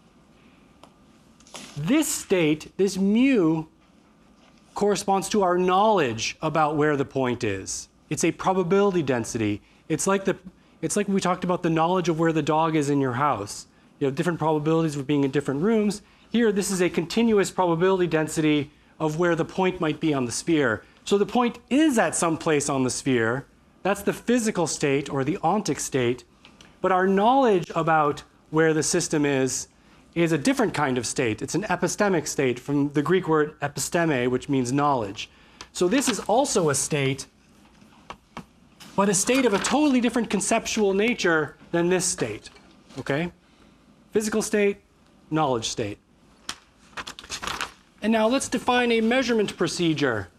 This state, this mu, corresponds to our knowledge about where the point is. It's a probability density. It's like the, it's like we talked about the knowledge of where the dog is in your house. You have different probabilities of being in different rooms. Here, this is a continuous probability density of where the point might be on the sphere. So the point is at some place on the sphere. That's the physical state or the ontic state. But our knowledge about where the system is is a different kind of state. It's an epistemic state from the Greek word episteme, which means knowledge. So this is also a state, but a state of a totally different conceptual nature than this state. Okay? Physical state, knowledge state. And now let's define a measurement procedure.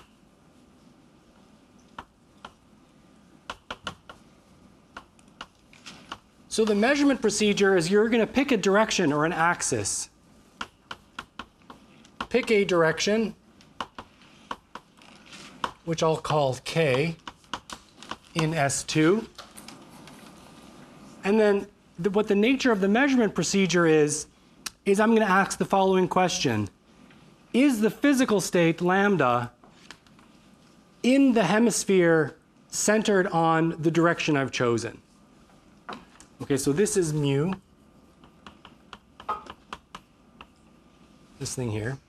So the measurement procedure is you're going to pick a direction or an axis. Pick a direction, which I'll call K in S two. And then the, what the nature of the measurement procedure is, is I'm going to ask the following question. Is the physical state, lambda, in the hemisphere centered on the direction I've chosen? Okay, so this is mu, this thing here.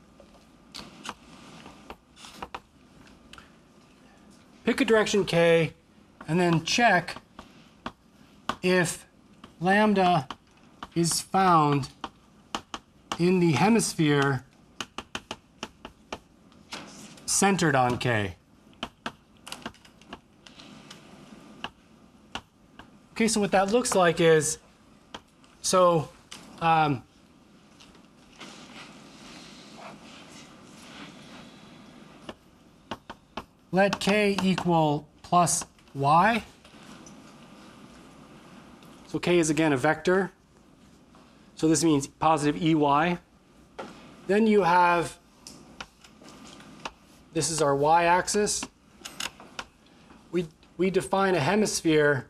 Pick a direction K, and then check if lambda is found in the hemisphere centered on K. Okay, so what that looks like is, so um, let k equal plus y. So k is again a vector. So this means positive E Y. Then you have, this is our y-axis. We, we define a hemisphere,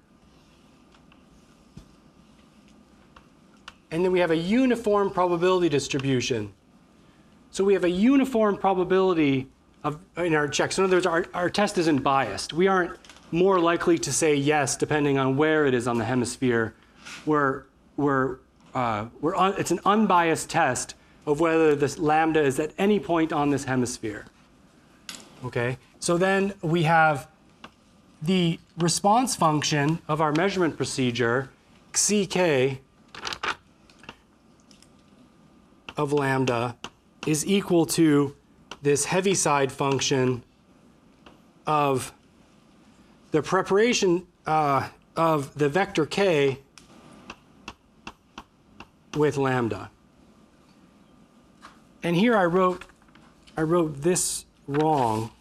and then we have a uniform probability distribution. So we have a uniform probability of, in our checks. So in other words, our, our test isn't biased. We aren't more likely to say yes depending on where it is on the hemisphere. We're, we're, uh, we're un, it's an unbiased test of whether this lambda is at any point on this hemisphere. Okay, so then we have the response function of our measurement procedure, C K of lambda is equal to this Heaviside function of the preparation uh, of the vector k with lambda. And here I wrote, I wrote this wrong.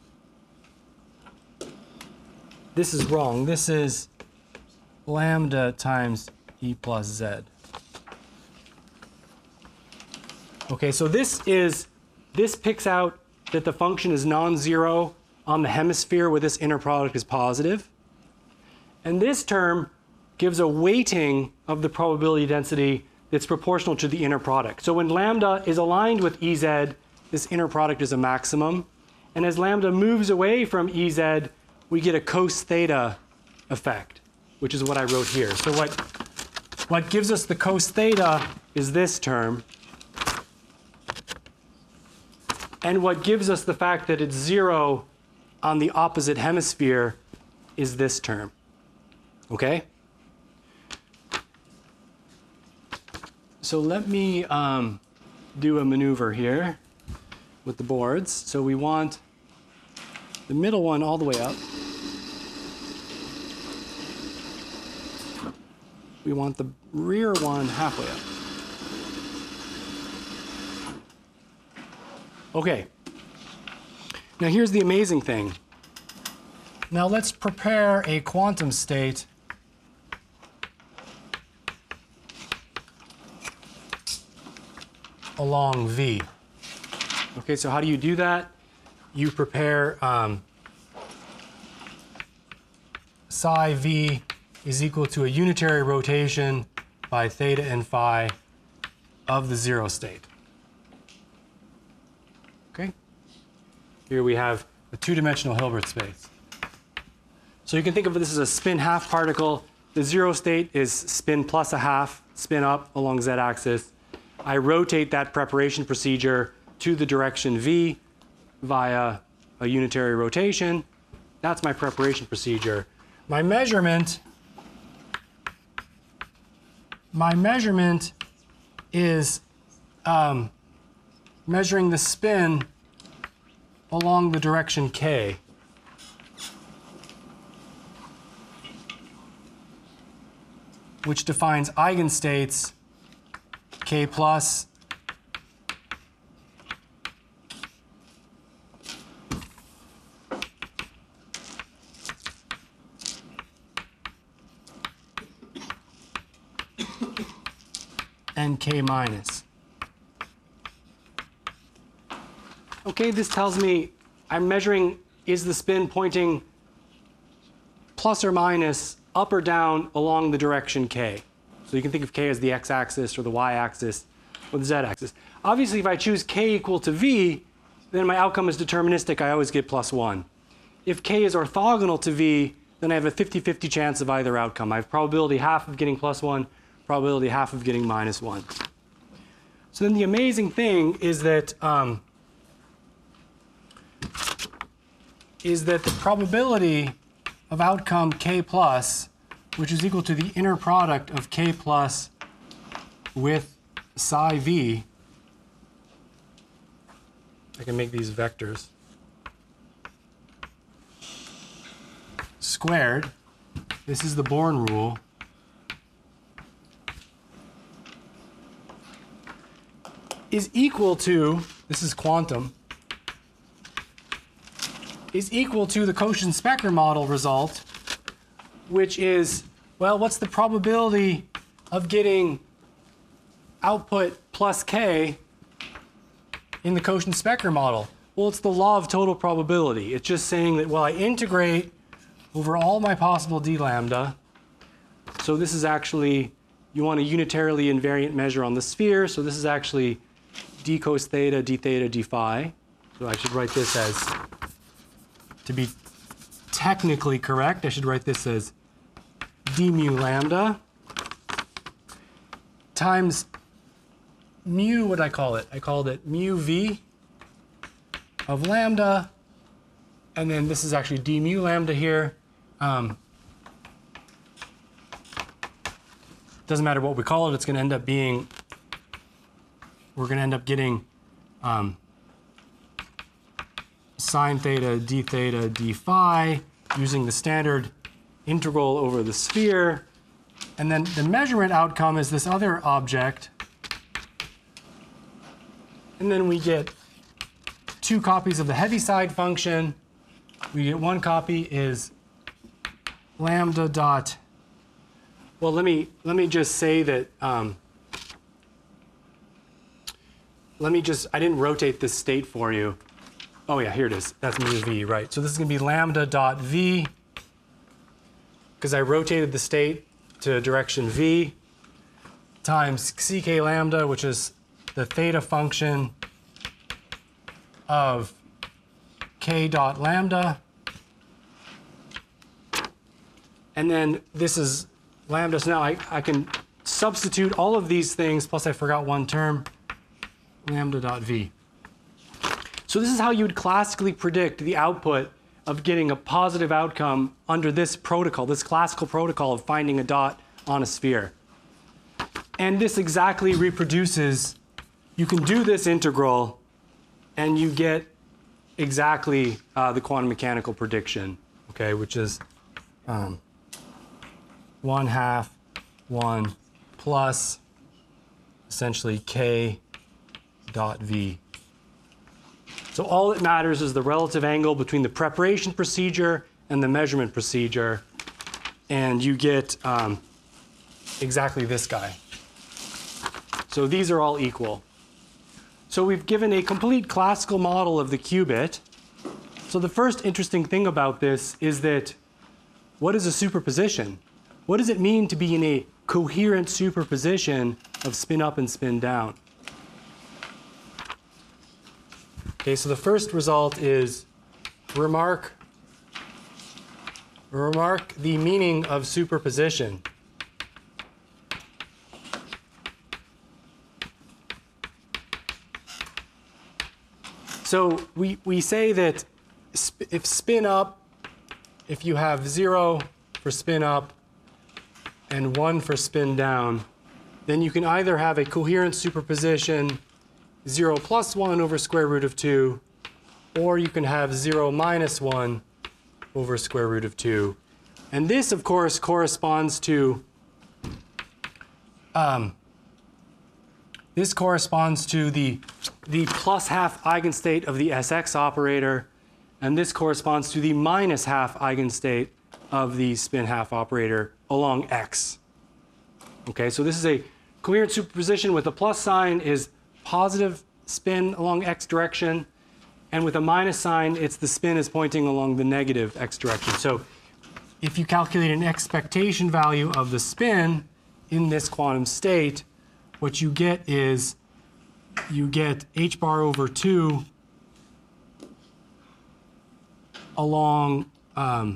This is wrong. This is lambda times E plus Z. Okay, so this is, this picks out that the function is non-zero on the hemisphere where this inner product is positive. And this term gives a weighting of the probability density that's proportional to the inner product. So when lambda is aligned with E Z, this inner product is a maximum. And as lambda moves away from E Z, we get a cos theta effect, which is what I wrote here. So what, what gives us the cos theta is this term. And what gives us the fact that it's zero on the opposite hemisphere is this term. Okay? So let me um, do a maneuver here with the boards. So we want the middle one all the way up. We want the rear one halfway up. Okay. Now here's the amazing thing. Now let's prepare a quantum state along V. Okay, so how do you do that? You prepare um, psi V is equal to a unitary rotation by theta and phi of the zero state. Okay? Here we have a two-dimensional Hilbert space. So you can think of this as a spin half particle. The zero state is spin plus a half, spin up along z-axis. I rotate that preparation procedure to the direction V via a unitary rotation. That's my preparation procedure. My measurement, my measurement is um, measuring the spin along the direction k. Which defines eigenstates k plus and k minus. Okay, this tells me I'm measuring, is the spin pointing plus or minus up or down along the direction k. So you can think of k as the x-axis or the y-axis or the z-axis. Obviously, if I choose k equal to v, then my outcome is deterministic. I always get plus one. If k is orthogonal to v, then I have a fifty fifty chance of either outcome. I have probability half of getting plus one, probability half of getting minus one. So then the amazing thing is that um, is that the probability of outcome k plus, which is equal to the inner product of k plus with psi v. I can make these vectors. Squared. This is the Born rule. is equal to, this is quantum, is equal to the Cauchy-Specker model result, which is, well, what's the probability of getting output plus k in the Cauchy-Specker model? Well, it's the law of total probability. It's just saying that, well, I integrate over all my possible d lambda. So this is actually, you want a unitarily invariant measure on the sphere. So this is actually d cos theta, d theta, d phi. So I should write this as, to be technically correct, I should write this as d mu lambda times mu, what did I call it? I called it mu v of lambda, and then this is actually d mu lambda here. Um, doesn't matter what we call it, it's going to end up being, we're going to end up getting um, sine theta, d theta, d phi, using the standard integral over the sphere. And then the measurement outcome is this other object. And then we get two copies of the Heaviside function. We get one copy is lambda dot, well, let me, let me just say that, um, let me just, I didn't rotate this state for you. Oh yeah, here it is. That's mu v, right. So this is going to be lambda dot v, because I rotated the state to direction v, times ck lambda, which is the theta function of k dot lambda. And then this is lambda. So now I, I can substitute all of these things, plus I forgot one term, lambda dot v. So this is how you would classically predict the output of getting a positive outcome under this protocol, this classical protocol of finding a dot on a sphere. And this exactly reproduces, you can do this integral and you get exactly uh, the quantum mechanical prediction, okay, which is um, one half one plus essentially k dot v. So all that matters is the relative angle between the preparation procedure and the measurement procedure, and you get um, exactly this guy. So these are all equal. So we've given a complete classical model of the qubit. So the first interesting thing about this is that, what is a superposition? What does it mean to be in a coherent superposition of spin up and spin down? Okay, so the first result is remark, remark the meaning of superposition. So we, we say that sp if spin up, if you have zero for spin up and one for spin down, then you can either have a coherent superposition zero plus one over square root of two, or you can have zero minus one over square root of two. And this, of course, corresponds to, um, this corresponds to the, the plus half eigenstate of the S X operator, and this corresponds to the minus half eigenstate of the spin half operator along X. Okay, so this is a coherent superposition with a plus sign is positive spin along X direction, and with a minus sign, it's the spin is pointing along the negative X direction. So if you calculate an expectation value of the spin in this quantum state, what you get is you get h bar over two along um,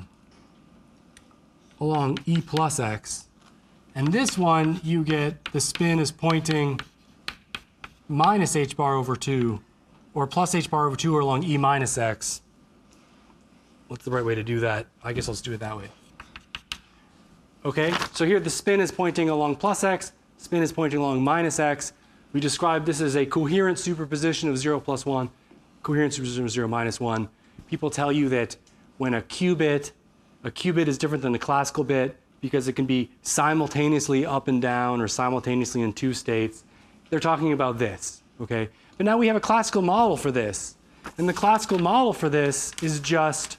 along E plus X. And this one, you get the spin is pointing minus h bar over two, or plus h bar over two, or along E minus X. What's the right way to do that? I guess I'll just do it that way. Okay, so here the spin is pointing along plus X, spin is pointing along minus X. We describe this as a coherent superposition of zero plus one, coherent superposition of zero minus one. People tell you that when a qubit, a qubit is different than the classical bit because it can be simultaneously up and down or simultaneously in two states. They're talking about this. okay? But now we have a classical model for this. And the classical model for this is just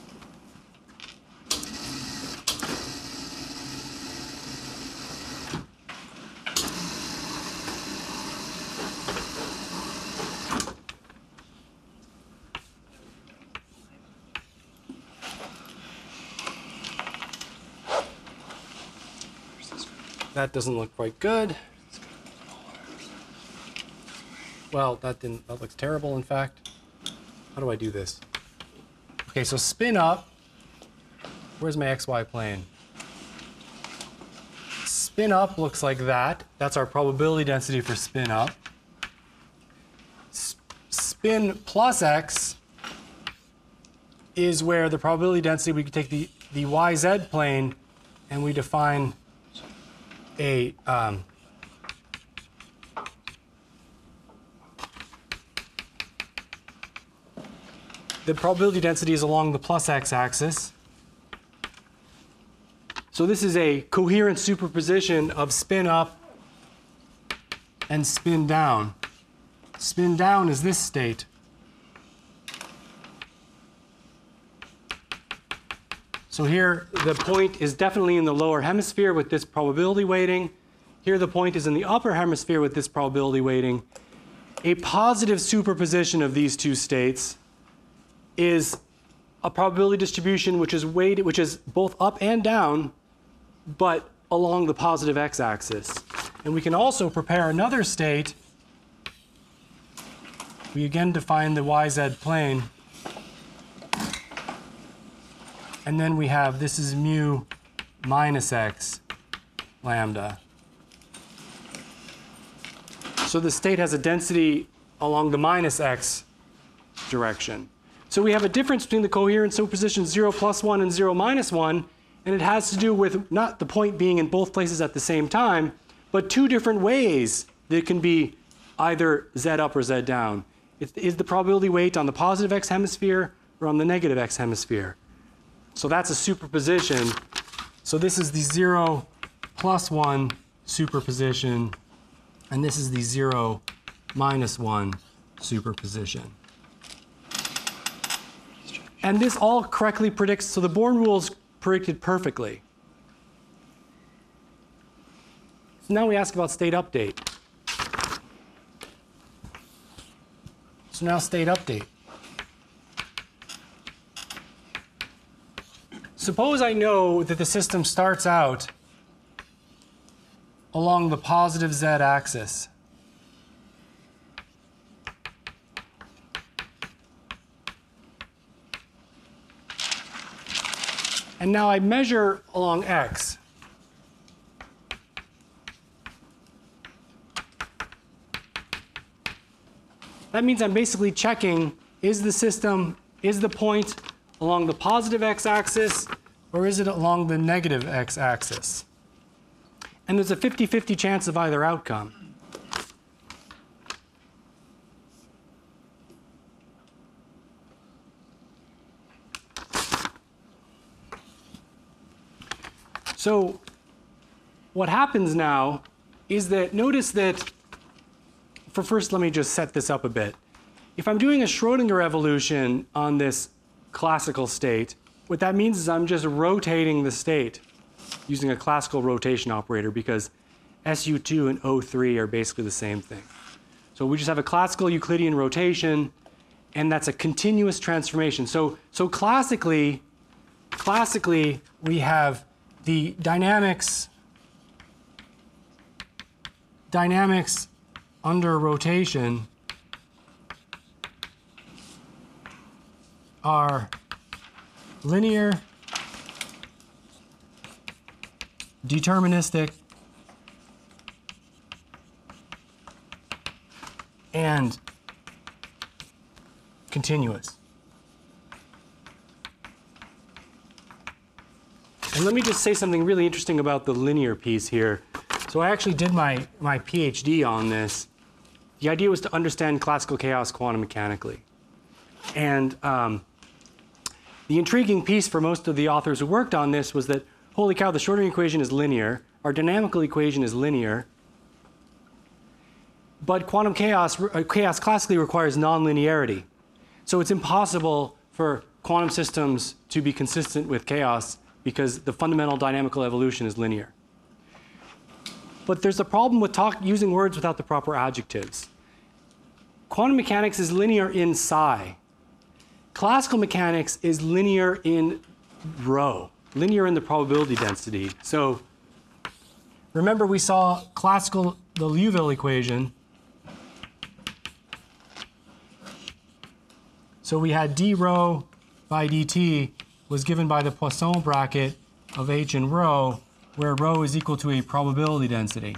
that doesn't look quite good. Well, that didn't, that looks terrible, in fact. How do I do this? Okay, so spin up. Where's my X Y plane? Spin up looks like that. That's our probability density for spin up. S- spin plus X is where the probability density, we could take the, the Y Z plane and we define a um, the probability density is along the plus x-axis. So this is a coherent superposition of spin up and spin down. Spin down is this state. So here the point is definitely in the lower hemisphere with this probability weighting. Here the point is in the upper hemisphere with this probability weighting. A positive superposition of these two states is a probability distribution which is weighted, which is both up and down, but along the positive x-axis. And we can also prepare another state. We again define the Y Z plane. And then we have, this is mu minus x lambda. So the state has a density along the minus x direction. So we have a difference between the coherent superposition zero plus one and zero minus one, and it has to do with not the point being in both places at the same time, but two different ways that it can be either z up or z down. It is the probability weight on the positive x hemisphere or on the negative x hemisphere. So that's a superposition. So this is the zero plus one superposition, and this is the zero minus one superposition. And this all correctly predicts, so the Born rules predicted perfectly. So now we ask about state update. So now state update. Suppose I know that the system starts out along the positive z-axis. And now I measure along x. That means I'm basically checking, is the system, is the point along the positive x-axis, or is it along the negative x-axis? And there's a fifty fifty chance of either outcome. So what happens now is that, notice that, for first let me just set this up a bit. If I'm doing a Schrodinger evolution on this classical state, what that means is I'm just rotating the state using a classical rotation operator, because S U two and O three are basically the same thing. So we just have a classical Euclidean rotation, and that's a continuous transformation. So, so classically, classically, we have the dynamics, dynamics under rotation are linear, deterministic, and continuous. And let me just say something really interesting about the linear piece here. So I actually did my, my PhD on this. The idea was to understand classical chaos quantum mechanically. And um, the intriguing piece for most of the authors who worked on this was that, holy cow, the Schrodinger equation is linear. Our dynamical equation is linear. But quantum chaos, uh, chaos classically requires nonlinearity. So it's impossible for quantum systems to be consistent with chaos because the fundamental dynamical evolution is linear. But there's a problem with talk, using words without the proper adjectives. Quantum mechanics is linear in psi. Classical mechanics is linear in rho, linear in the probability density. So remember we saw classical, the Liouville equation. So we had d rho by dt was given by the Poisson bracket of h and rho, where rho is equal to a probability density.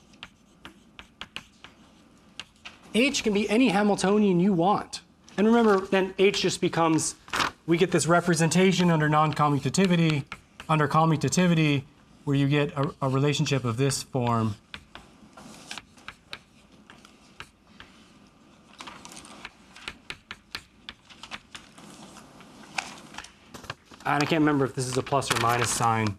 H can be any Hamiltonian you want. And remember, then H just becomes, we get this representation under non-commutativity, under commutativity, where you get a, a relationship of this form. And I can't remember if this is a plus or minus sign.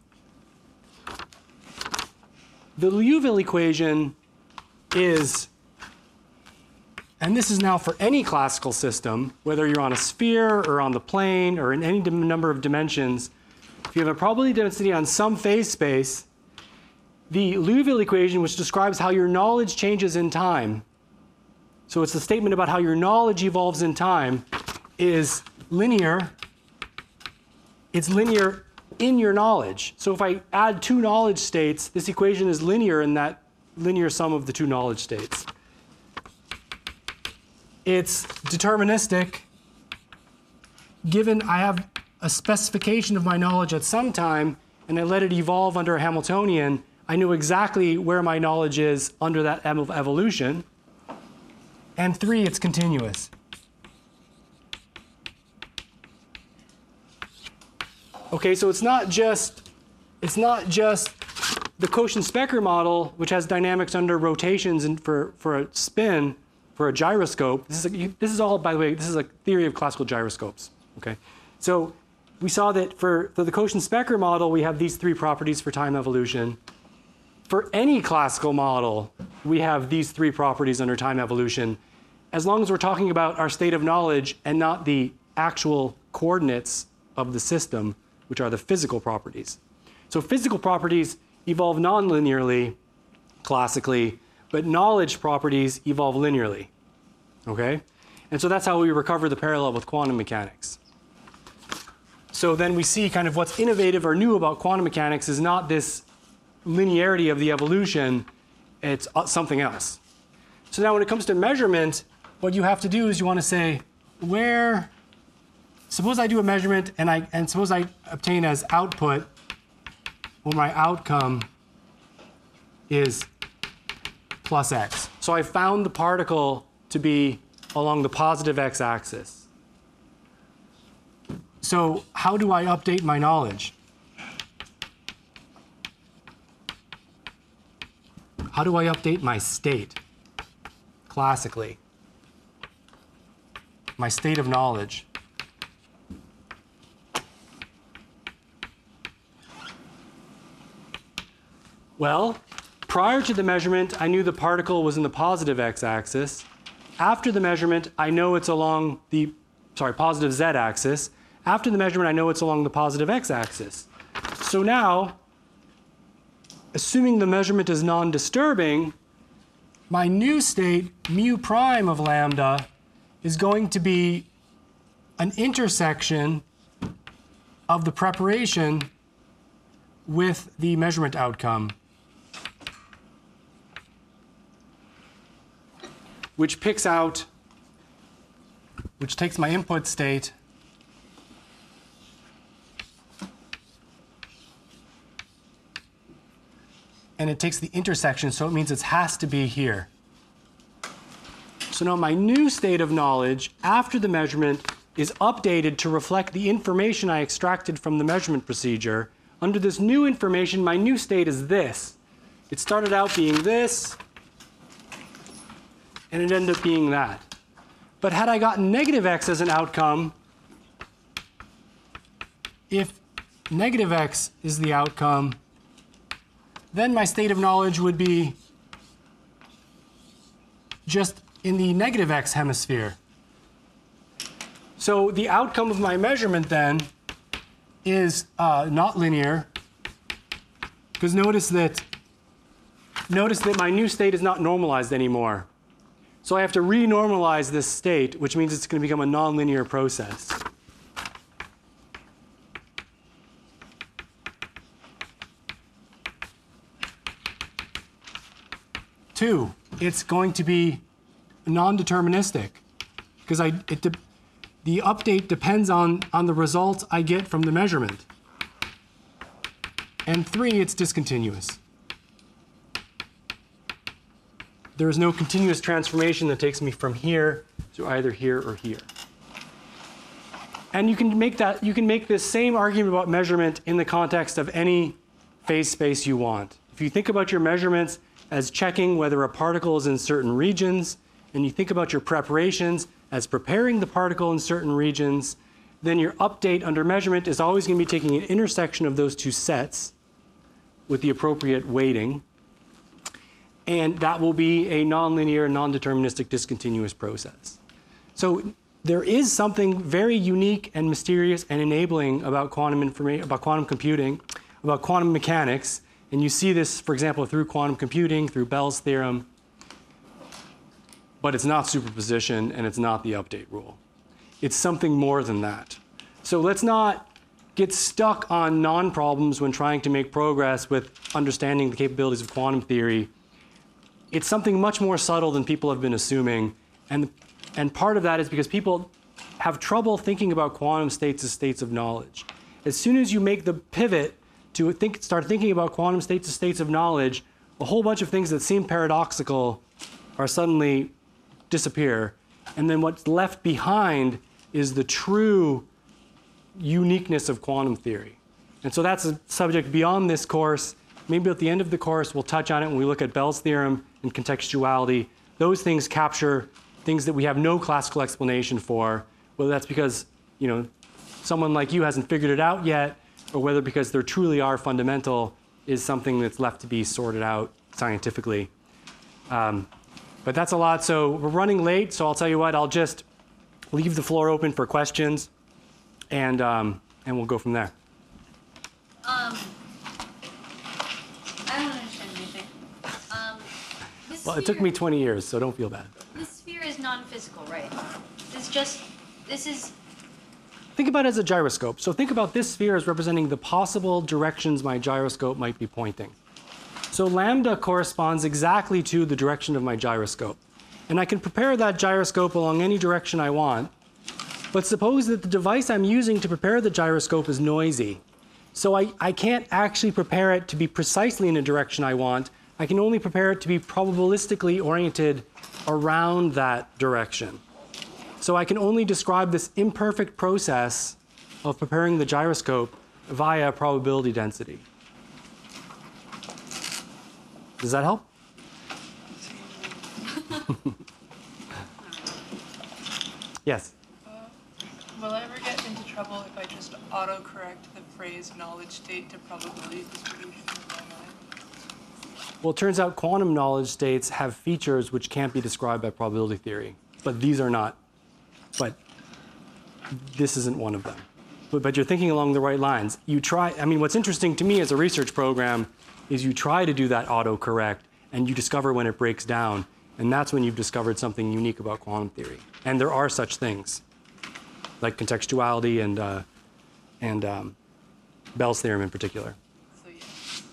The Liouville equation is, and this is now for any classical system, whether you're on a sphere or on the plane or in any number of dimensions, if you have a probability density on some phase space, the Liouville equation, which describes how your knowledge changes in time, so it's a statement about how your knowledge evolves in time, is linear. It's linear in your knowledge. So if I add two knowledge states, this equation is linear in that linear sum of the two knowledge states. It's deterministic. Given I have a specification of my knowledge at some time, and I let it evolve under a Hamiltonian, I know exactly where my knowledge is under that ev- evolution. And three, it's continuous. Okay, so it's not just, it's not just the Cauchy-Specker model, which has dynamics under rotations and for, for a spin, for a gyroscope. This is, a, this is all, by the way, this is a theory of classical gyroscopes. Okay, so we saw that for, for the Cauchy-Specker model, we have these three properties for time evolution. For any classical model, we have these three properties under time evolution, as long as we're talking about our state of knowledge and not the actual coordinates of the system, which are the physical properties. So physical properties evolve non-linearly, classically, but knowledge properties evolve linearly, okay? And so that's how we recover the parallel with quantum mechanics. So then we see kind of what's innovative or new about quantum mechanics is not this linearity of the evolution, it's something else. So now when it comes to measurement, what you have to do is you want to say, where, suppose I do a measurement and I and suppose I obtain as output, or my outcome is plus x. So I found the particle to be along the positive x-axis. So how do I update my knowledge? How do I update my state, classically? My state of knowledge. Well, prior to the measurement, I knew the particle was in the positive x-axis. After the measurement, I know it's along the, sorry, positive z-axis. After the measurement, I know it's along the positive x-axis. So now, assuming the measurement is non-disturbing, my new state, mu prime of lambda, is going to be an intersection of the preparation with the measurement outcome, which picks out, which takes my input state and it takes the intersection, so it means it has to be here. So now my new state of knowledge after the measurement is updated to reflect the information I extracted from the measurement procedure. Under this new information, my new state is this. It started out being this, and it ended up being that. But had I gotten negative x as an outcome, if negative x is the outcome, then my state of knowledge would be just in the negative x hemisphere. So the outcome of my measurement then is uh, not linear, because notice that notice that my new state is not normalized anymore. So I have to renormalize this state, which means it's going to become a nonlinear process. Two, it's going to be non-deterministic, because I it de the update depends on on the results I get from the measurement. And three, it's discontinuous. There is no continuous transformation that takes me from here to either here or here. And you can make that you can make this same argument about measurement in the context of any phase space you want. If you think about your measurements as checking whether a particle is in certain regions, and you think about your preparations as preparing the particle in certain regions, then your update under measurement is always going to be taking an intersection of those two sets with the appropriate weighting. And that will be a nonlinear, non-deterministic, discontinuous process. So there is something very unique and mysterious and enabling about quantum information, about quantum computing, about quantum mechanics. And you see this, for example, through quantum computing, through Bell's theorem. But it's not superposition, and it's not the update rule. It's something more than that. So let's not get stuck on non-problems when trying to make progress with understanding the capabilities of quantum theory. It's something much more subtle than people have been assuming. And, and part of that is because people have trouble thinking about quantum states as states of knowledge. As soon as you make the pivot to think, start thinking about quantum states as states of knowledge, a whole bunch of things that seem paradoxical are suddenly disappear. And then what's left behind is the true uniqueness of quantum theory. And so that's a subject beyond this course. Maybe at the end of the course, we'll touch on it when we look at Bell's theorem and contextuality. Those things capture things that we have no classical explanation for, whether that's because, you know, someone like you hasn't figured it out yet, or whether because there truly are fundamental is something that's left to be sorted out scientifically. Um, but that's a lot. So we're running late, so I'll tell you what, I'll just leave the floor open for questions, and, um, and we'll go from there. Um, I don't understand anything. Um, this Well, it took sphere- me twenty years, so don't feel bad. This sphere is non-physical, right? It's just, this is, Think about it as a gyroscope. So think about this sphere as representing the possible directions my gyroscope might be pointing. So lambda corresponds exactly to the direction of my gyroscope. And I can prepare that gyroscope along any direction I want. But suppose that the device I'm using to prepare the gyroscope is noisy. So I, I can't actually prepare it to be precisely in the direction I want. I can only prepare it to be probabilistically oriented around that direction. So I can only describe this imperfect process of preparing the gyroscope via probability density. Does that help? Yes? Uh, will I ever get into trouble if I just autocorrect the phrase knowledge state to probability distribution in my mind? Well, it turns out quantum knowledge states have features which can't be described by probability theory. But these are not. But this isn't one of them. But, but you're thinking along the right lines. You try, I mean, what's interesting to me as a research program is you try to do that autocorrect, and you discover when it breaks down. And that's when you've discovered something unique about quantum theory. And there are such things, like contextuality and, uh, and um, Bell's theorem in particular. So yeah.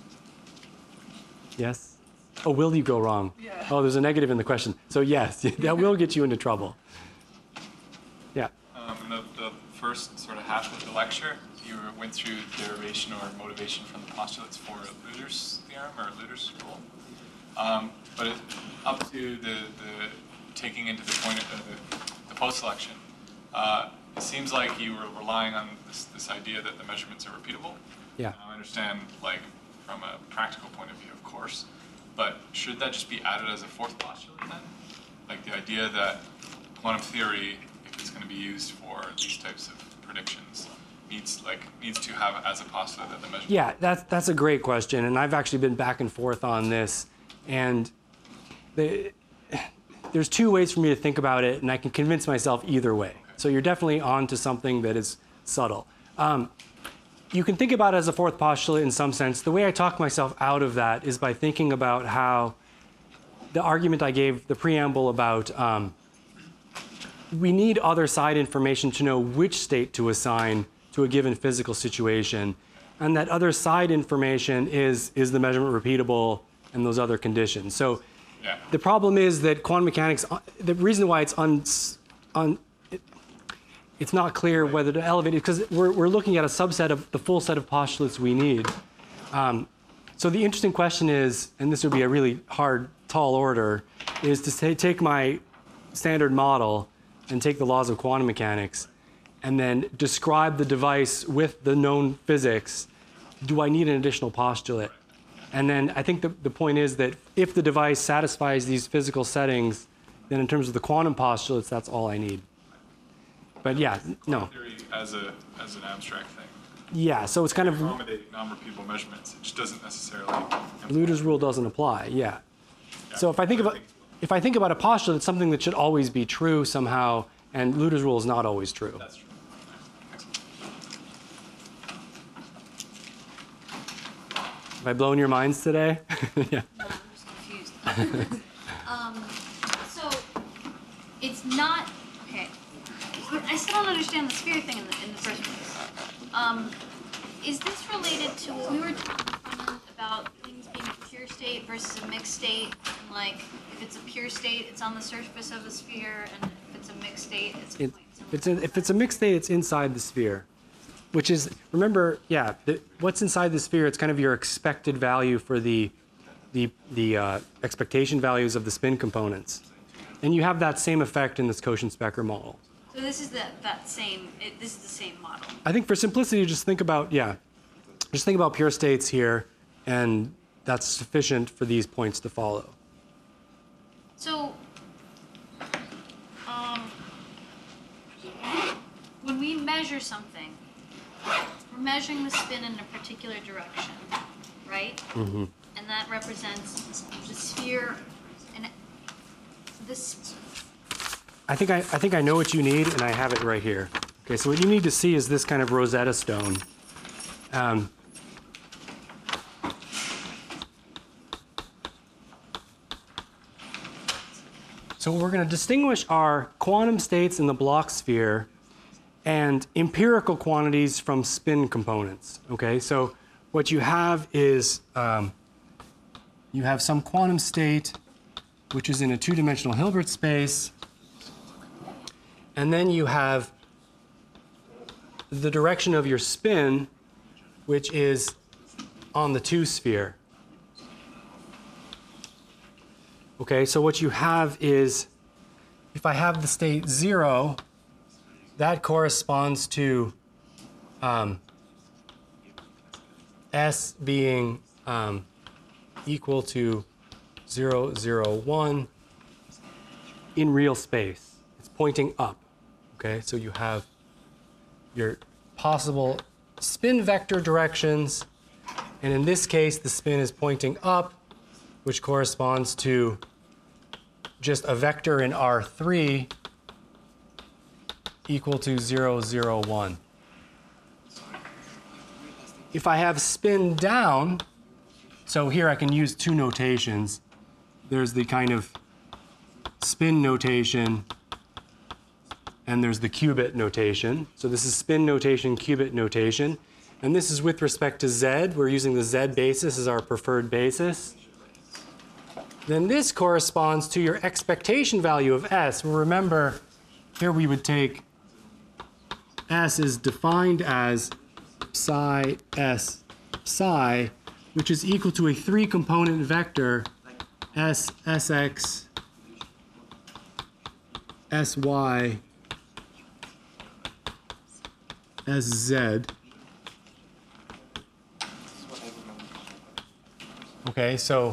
Yes? Oh, will you go wrong? Yeah. Oh, there's a negative in the question. So yes, that will get you into trouble. Yeah. Um, in the, the first sort of half of the lecture, you went through derivation or motivation from the postulates for Luther's theorem or Luther's rule. Um, but it, up to the, the taking into the point of the, the post-selection, uh, it seems like you were relying on this, this idea that the measurements are repeatable. Yeah. I understand, like, from a practical point of view, of course, but should that just be added as a fourth postulate then? Like the idea that quantum theory, if it's going to be used for these types of predictions, needs like needs to have as a postulate that the measurement. Yeah, that's, that's a great question. And I've actually been back and forth on this. And the, there's two ways for me to think about it, and I can convince myself either way. So you're definitely on to something that is subtle. Um, you can think about it as a fourth postulate in some sense. The way I talk myself out of that is by thinking about how the argument I gave, the preamble about um, we need other side information to know which state to assign to a given physical situation. And that other side information is, is the measurement repeatable and those other conditions. So Yeah. the problem is that quantum mechanics, the reason why it's un, un, it, it's not clear whether to elevate it, because we're, we're looking at a subset of the full set of postulates we need. Um, so the interesting question is, and this would be a really hard, tall order, is to say, take my standard model and take the laws of quantum mechanics and then describe the device with the known physics. Do I need an additional postulate? And then I think the, the point is that if the device satisfies these physical settings, then in terms of the quantum postulates, that's all I need. But yeah, no. Theory as a as an abstract thing. Yeah, so it's kind of, Accommodate non-repeatable measurements. It just doesn't necessarily. Luder's rule doesn't apply, yeah. Yeah, So if I think other about, things will. if I think about a postulate, it's something that should always be true somehow, and Luder's rule is not always true. That's true. Excellent. Have I blown your minds today? Yeah. No, I'm just confused. um, so it's not okay. I still don't understand the sphere thing in the, in the first place. Um, is this related to what we were talking about things being a pure state versus a mixed state? And like, if it's a pure state, it's on the surface of a sphere, and if it's a mixed state, it's a It, point somewhere. it's a, if it's a mixed state, it's inside the sphere, which is, remember, yeah, the, what's inside the sphere, it's kind of your expected value for the, the, the uh, expectation values of the spin components. And you have that same effect in this Cauchy-Specker model. So this is that that same. It, this is the same model. I think for simplicity, just think about, yeah, just think about pure states here, and that's sufficient for these points to follow. So, um, when we measure something, we're measuring the spin in a particular direction, right? Mm-hmm. And that represents the sphere, and this. I think I, I think I know what you need, and I have it right here. Okay, so what you need to see is this kind of Rosetta Stone. Um, so we're going to distinguish our quantum states in the Bloch sphere and empirical quantities from spin components. Okay, so what you have is um, you have some quantum state which is in a two-dimensional Hilbert space. And then you have the direction of your spin, which is on the two sphere. Okay, so what you have is, if I have the state zero, that corresponds to um, S being um, equal to zero, zero, one in real space. It's pointing up. Okay, so you have your possible spin vector directions, and in this case, the spin is pointing up, which corresponds to just a vector in R three equal to zero, zero, one. If I have spin down, so here I can use two notations. There's the kind of spin notation, and there's the qubit notation. So this is spin notation, qubit notation. And this is with respect to Z. We're using the Z basis as our preferred basis. Then this corresponds to your expectation value of S. Well, remember, here we would take S is defined as psi S psi, which is equal to a three-component vector S, Sx, Sy, Sz. Okay, so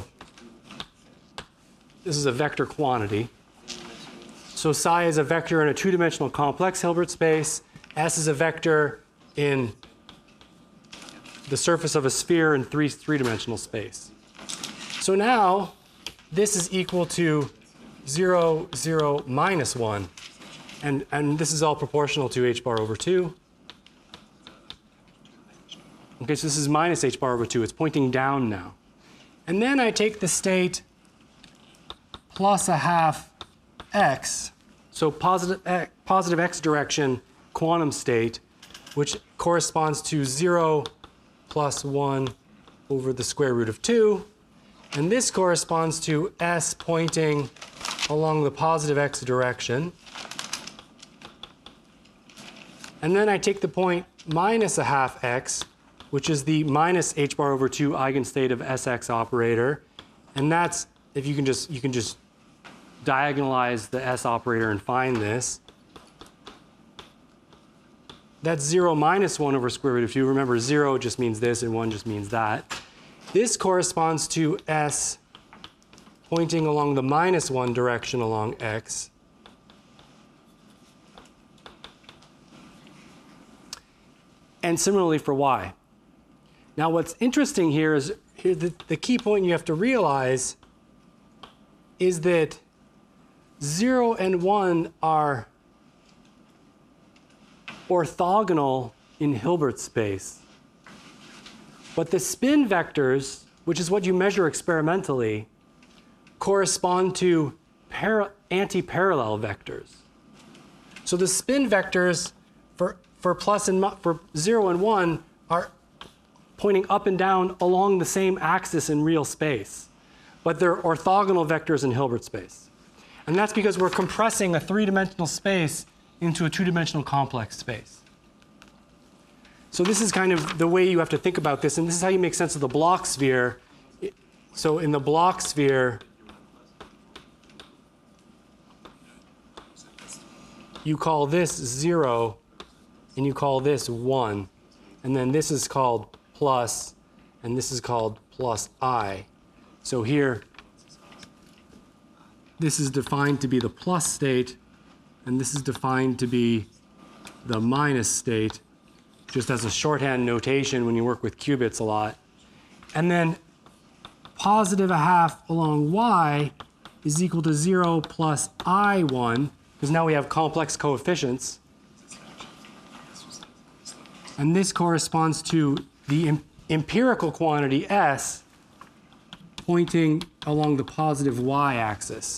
this is a vector quantity. So psi is a vector in a two-dimensional complex Hilbert space. S is a vector in the surface of a sphere in three three-dimensional space. So now this is equal to zero, zero, minus one. And, and this is all proportional to h bar over two. Okay, so this is minus h bar over two. It's pointing down now. And then I take the state plus a half x, so positive x, positive x direction quantum state, which corresponds to zero plus one over the square root of two. And this corresponds to s pointing along the positive x direction. And then I take the point minus a half x, which is the minus h bar over two eigenstate of Sx operator. And that's, if you can just, you can just diagonalize the S operator and find this. That's zero minus one over square root of two. Remember, zero just means this and one just means that. This corresponds to S pointing along the minus one direction along x. And similarly for y. Now what's interesting here is here the, the key point you have to realize is that zero and one are orthogonal in Hilbert space. But the spin vectors, which is what you measure experimentally, correspond to para anti-parallel vectors. So the spin vectors for, for plus and for zero and one are pointing up and down along the same axis in real space. But they're orthogonal vectors in Hilbert space. And that's because we're compressing a three-dimensional space into a two-dimensional complex space. So this is kind of the way you have to think about this, and this is how you make sense of the Bloch sphere. So in the Bloch sphere, you call this zero, and you call this one, and then this is called plus, and this is called plus I. So here, this is defined to be the plus state, and this is defined to be the minus state, just as a shorthand notation when you work with qubits a lot. And then positive a half along y is equal to zero plus I one, because now we have complex coefficients. And this corresponds to the em empirical quantity S pointing along the positive y-axis.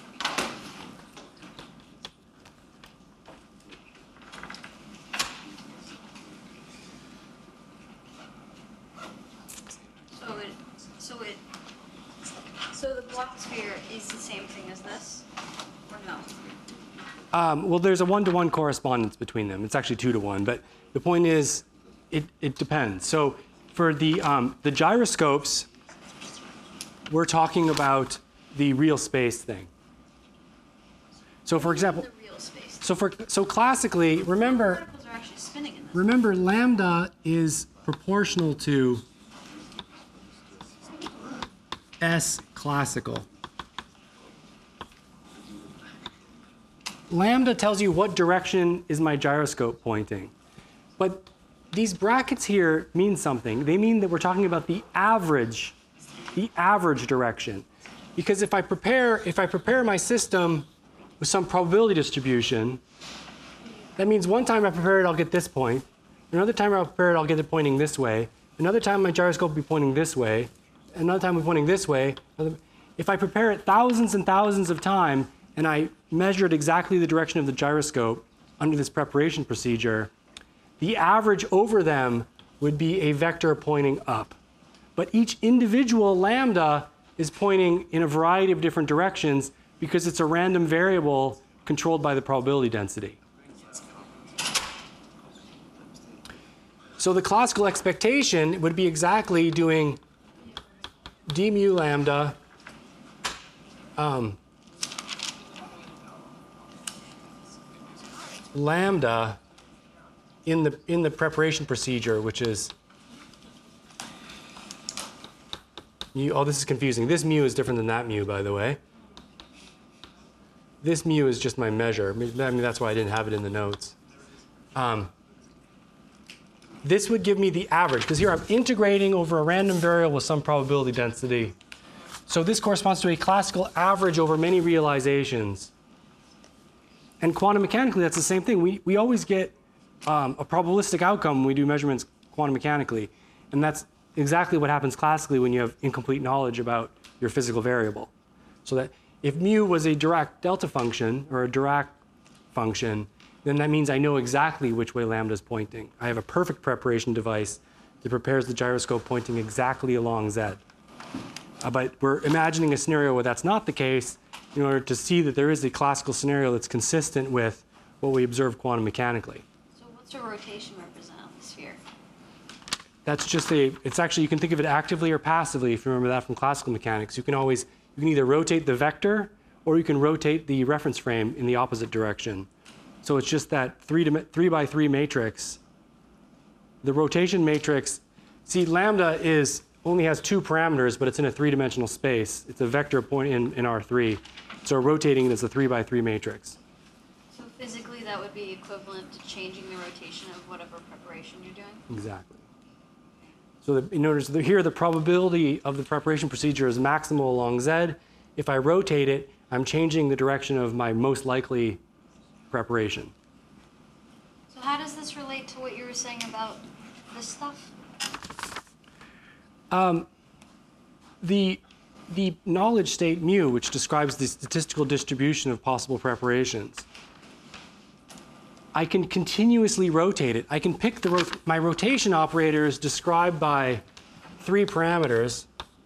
So it, so it, so the Bloch sphere is the same thing as this, or no? Um, well, there's a one-to-one correspondence between them. It's actually two to one, but the point is, it, it depends. So for the, um, the gyroscopes, we're talking about the real space thing. So for example, The real space. so for so classically, remember, Particles are actually spinning in this. remember lambda is proportional to S classical. Lambda tells you what direction is my gyroscope pointing. But these brackets here mean something. They mean that we're talking about the average, the average direction. Because if I prepare, if I prepare my system with some probability distribution, that means one time I prepare it, I'll get this point. Another time I'll prepare it, I'll get it pointing this way. Another time my gyroscope will be pointing this way. Another time we're pointing this way. If I prepare it thousands and thousands of times, and I measured exactly the direction of the gyroscope under this preparation procedure, the average over them would be a vector pointing up. But each individual lambda is pointing in a variety of different directions because it's a random variable controlled by the probability density. So the classical expectation would be exactly doing d mu lambda um, lambda in the in the preparation procedure, which is mu. Oh, this is confusing. This mu is different than that mu, by the way. This mu is just my measure. I mean, that's why I didn't have it in the notes. Um, this would give me the average, because here I'm integrating over a random variable with some probability density. So this corresponds to a classical average over many realizations. And quantum mechanically, that's the same thing. We, we always get um, a probabilistic outcome when we do measurements quantum mechanically. And that's exactly what happens classically when you have incomplete knowledge about your physical variable. So that if mu was a Dirac delta function, or a Dirac function, then that means I know exactly which way lambda is pointing. I have a perfect preparation device that prepares the gyroscope pointing exactly along z. Uh, but we're imagining a scenario where that's not the case in order to see that there is a classical scenario that's consistent with what we observe quantum mechanically. So what's a rotation represent on the sphere? That's just a, it's actually, you can think of it actively or passively if you remember that from classical mechanics. You can always, you can either rotate the vector or you can rotate the reference frame in the opposite direction. So it's just that three, three by three matrix. The rotation matrix, see lambda is, only has two parameters, but it's in a three-dimensional space. It's a vector point in, in R three. So rotating it as a three by three matrix. So physically that would be equivalent to changing the rotation of whatever preparation you're doing? Exactly. So the, in order to, here the probability of the preparation procedure is maximal along z. If I rotate it, I'm changing the direction of my most likely preparation. So how does this relate to what you were saying about this stuff? Um, the, the knowledge state mu, which describes the statistical distribution of possible preparations, I can continuously rotate it. I can pick the rot my rotation operator is described by three parameters,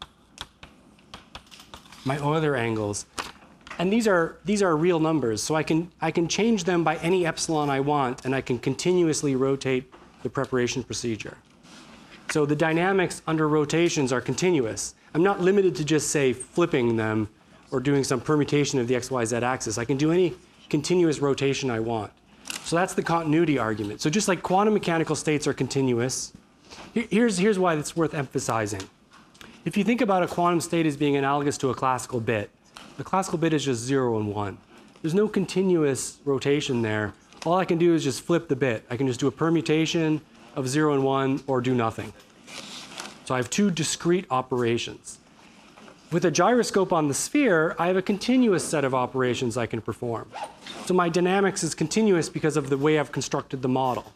my Euler angles. And these are, these are real numbers, so I can, I can change them by any epsilon I want, and I can continuously rotate the preparation procedure. So the dynamics under rotations are continuous. I'm not limited to just, say, flipping them or doing some permutation of the x, y, z axis. I can do any continuous rotation I want. So that's the continuity argument. So just like quantum mechanical states are continuous, here's, here's why it's worth emphasizing. If you think about a quantum state as being analogous to a classical bit, the classical bit is just zero and one. There's no continuous rotation there. All I can do is just flip the bit. I can just do a permutation of zero and one or do nothing. So I have two discrete operations. With a gyroscope on the sphere, I have a continuous set of operations I can perform. So my dynamics is continuous because of the way I've constructed the model.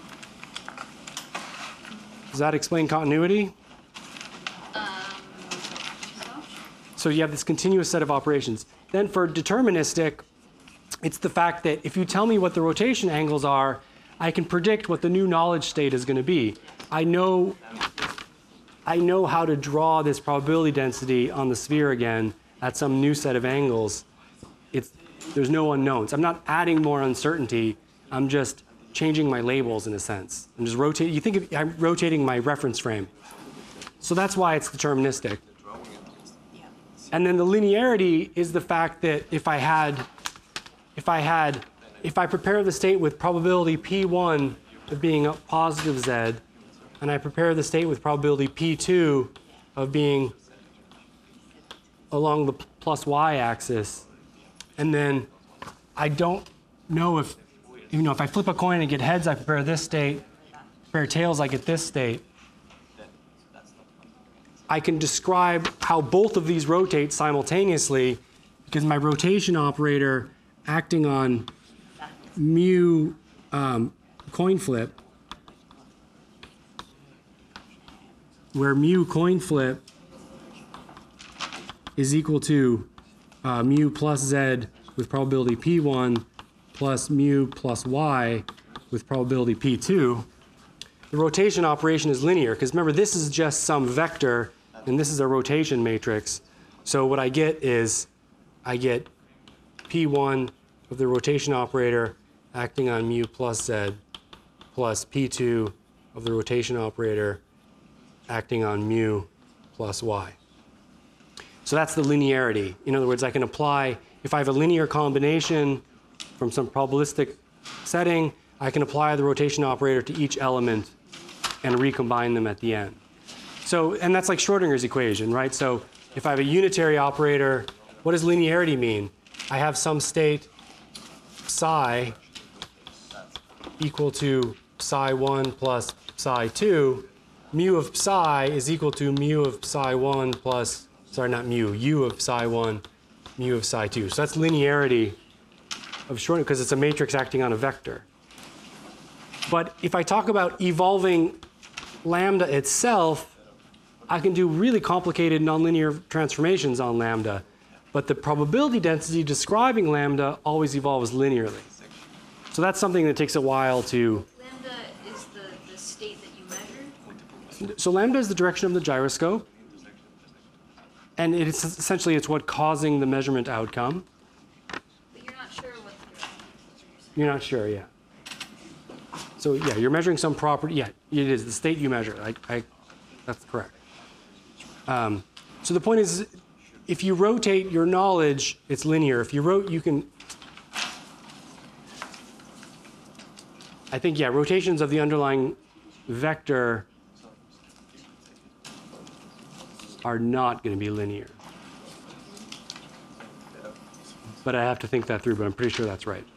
Does that explain continuity? Um, so? So you have this continuous set of operations. Then for deterministic, it's the fact that if you tell me what the rotation angles are, I can predict what the new knowledge state is going to be. I know, I know how to draw this probability density on the sphere again at some new set of angles. It's, there's no unknowns. I'm not adding more uncertainty. I'm just changing my labels in a sense. I'm just rotating. You think of, I'm rotating my reference frame. So that's why it's deterministic. And then the linearity is the fact that if I had, if I had, if I prepare the state with probability P one of being a positive z, and I prepare the state with probability P two of being along the plus y axis, and then I don't know if, you know, if I flip a coin and get heads, I prepare this state, prepare tails, I get this state. I can describe how both of these rotate simultaneously because my rotation operator acting on mu um, coin flip, where mu coin flip is equal to uh, mu plus z with probability P one plus mu plus y with probability P two. The rotation operation is linear because remember this is just some vector and this is a rotation matrix. So what I get is I get P one of the rotation operator acting on mu plus z plus P two of the rotation operator acting on mu plus y. So that's the linearity. In other words, I can apply, if I have a linear combination from some probabilistic setting, I can apply the rotation operator to each element and recombine them at the end. So, and that's like Schrodinger's equation, right? So if I have a unitary operator, what does linearity mean? I have some state psi equal to psi one plus psi two. Mu of psi is equal to mu of psi one plus sorry, not mu, u of psi one, mu of psi two. So that's linearity of shortening because it's a matrix acting on a vector. But if I talk about evolving lambda itself, I can do really complicated nonlinear transformations on lambda. But the probability density describing lambda always evolves linearly. So that's something that takes a while to... Lambda is the, the state that you measure? So lambda is the direction of the gyroscope. And it's essentially it's what causing the measurement outcome. But you're not sure what the direction is. You're not sure, yeah. So yeah, you're measuring some property. Yeah, it is the state you measure. I, I, that's correct. Um, so the point is, if you rotate your knowledge, it's linear. If you wrote, you can. I think yeah, rotations of the underlying vector are not going to be linear. But I have to think that through. But I'm pretty sure that's right.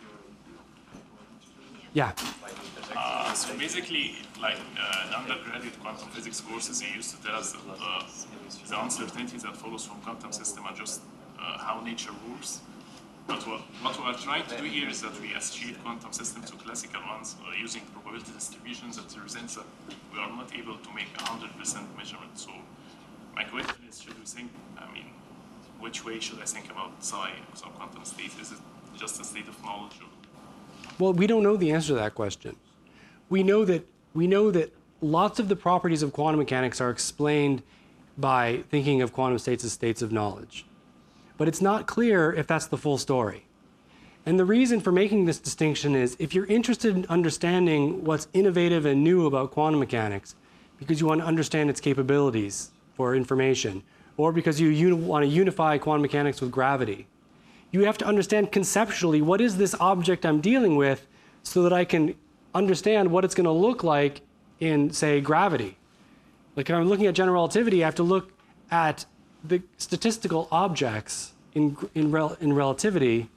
Yeah. Uh, so basically, like uh, the undergraduate quantum physics courses, they used to tell us that uh, the uncertainties that follows from quantum system are just uh, how nature works. But what, what we are trying to do here is that we associate quantum systems to classical ones uh, using probability distributions that represents that we are not able to make a one hundred percent measurement. So my question is, should we think, I mean, which way should I think about psi or some quantum state? Is it just a state of knowledge? Or? Well, we don't know the answer to that question. We know that we know that lots of the properties of quantum mechanics are explained by thinking of quantum states as states of knowledge. But it's not clear if that's the full story. And the reason for making this distinction is if you're interested in understanding what's innovative and new about quantum mechanics, because you want to understand its capabilities for information, or because you uni- want to unify quantum mechanics with gravity, you have to understand conceptually what is this object I'm dealing with so that I can understand what it's going to look like in, say, gravity. Like if I'm looking at general relativity, I have to look at the statistical objects in, in, rel, in relativity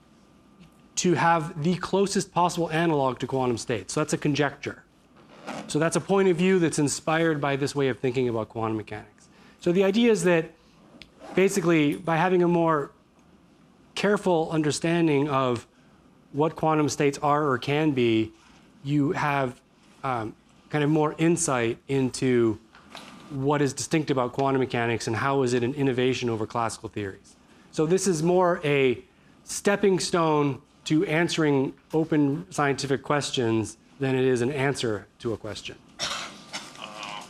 to have the closest possible analog to quantum states. So that's a conjecture. So that's a point of view that's inspired by this way of thinking about quantum mechanics. So the idea is that basically by having a more careful understanding of what quantum states are or can be, you have um, kind of more insight into what is distinct about quantum mechanics and how is it an innovation over classical theories. So this is more a stepping stone to answering open scientific questions than it is an answer to a question. Uh,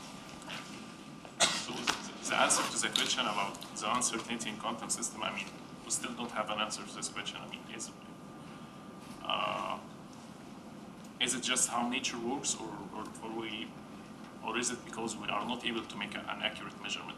so the answer to the question about the uncertainty in quantum system, I mean, we still don't have an answer to this question. I mean, is it, uh, is it just how nature works, or, or, or, we, or is it because we are not able to make a, an accurate measurement?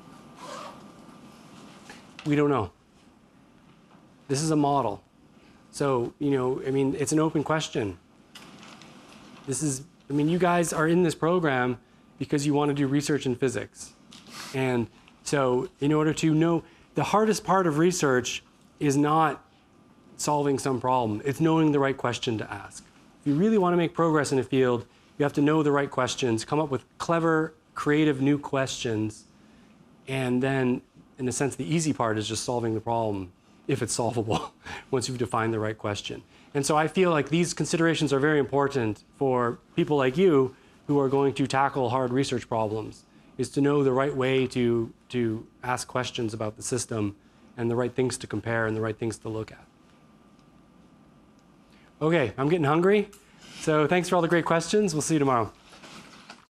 We don't know. This is a model. So, you know, I mean, it's an open question. This is, I mean, you guys are in this program because you want to do research in physics. And so in order to know, the hardest part of research is not solving some problem. It's knowing the right question to ask. If you really want to make progress in a field, you have to know the right questions, come up with clever, creative new questions, and then, in a sense, the easy part is just solving the problem, if it's solvable, once you've defined the right question. And so I feel like these considerations are very important for people like you who are going to tackle hard research problems, is to know the right way to, to ask questions about the system and the right things to compare and the right things to look at. Okay, I'm getting hungry. So thanks for all the great questions. We'll see you tomorrow.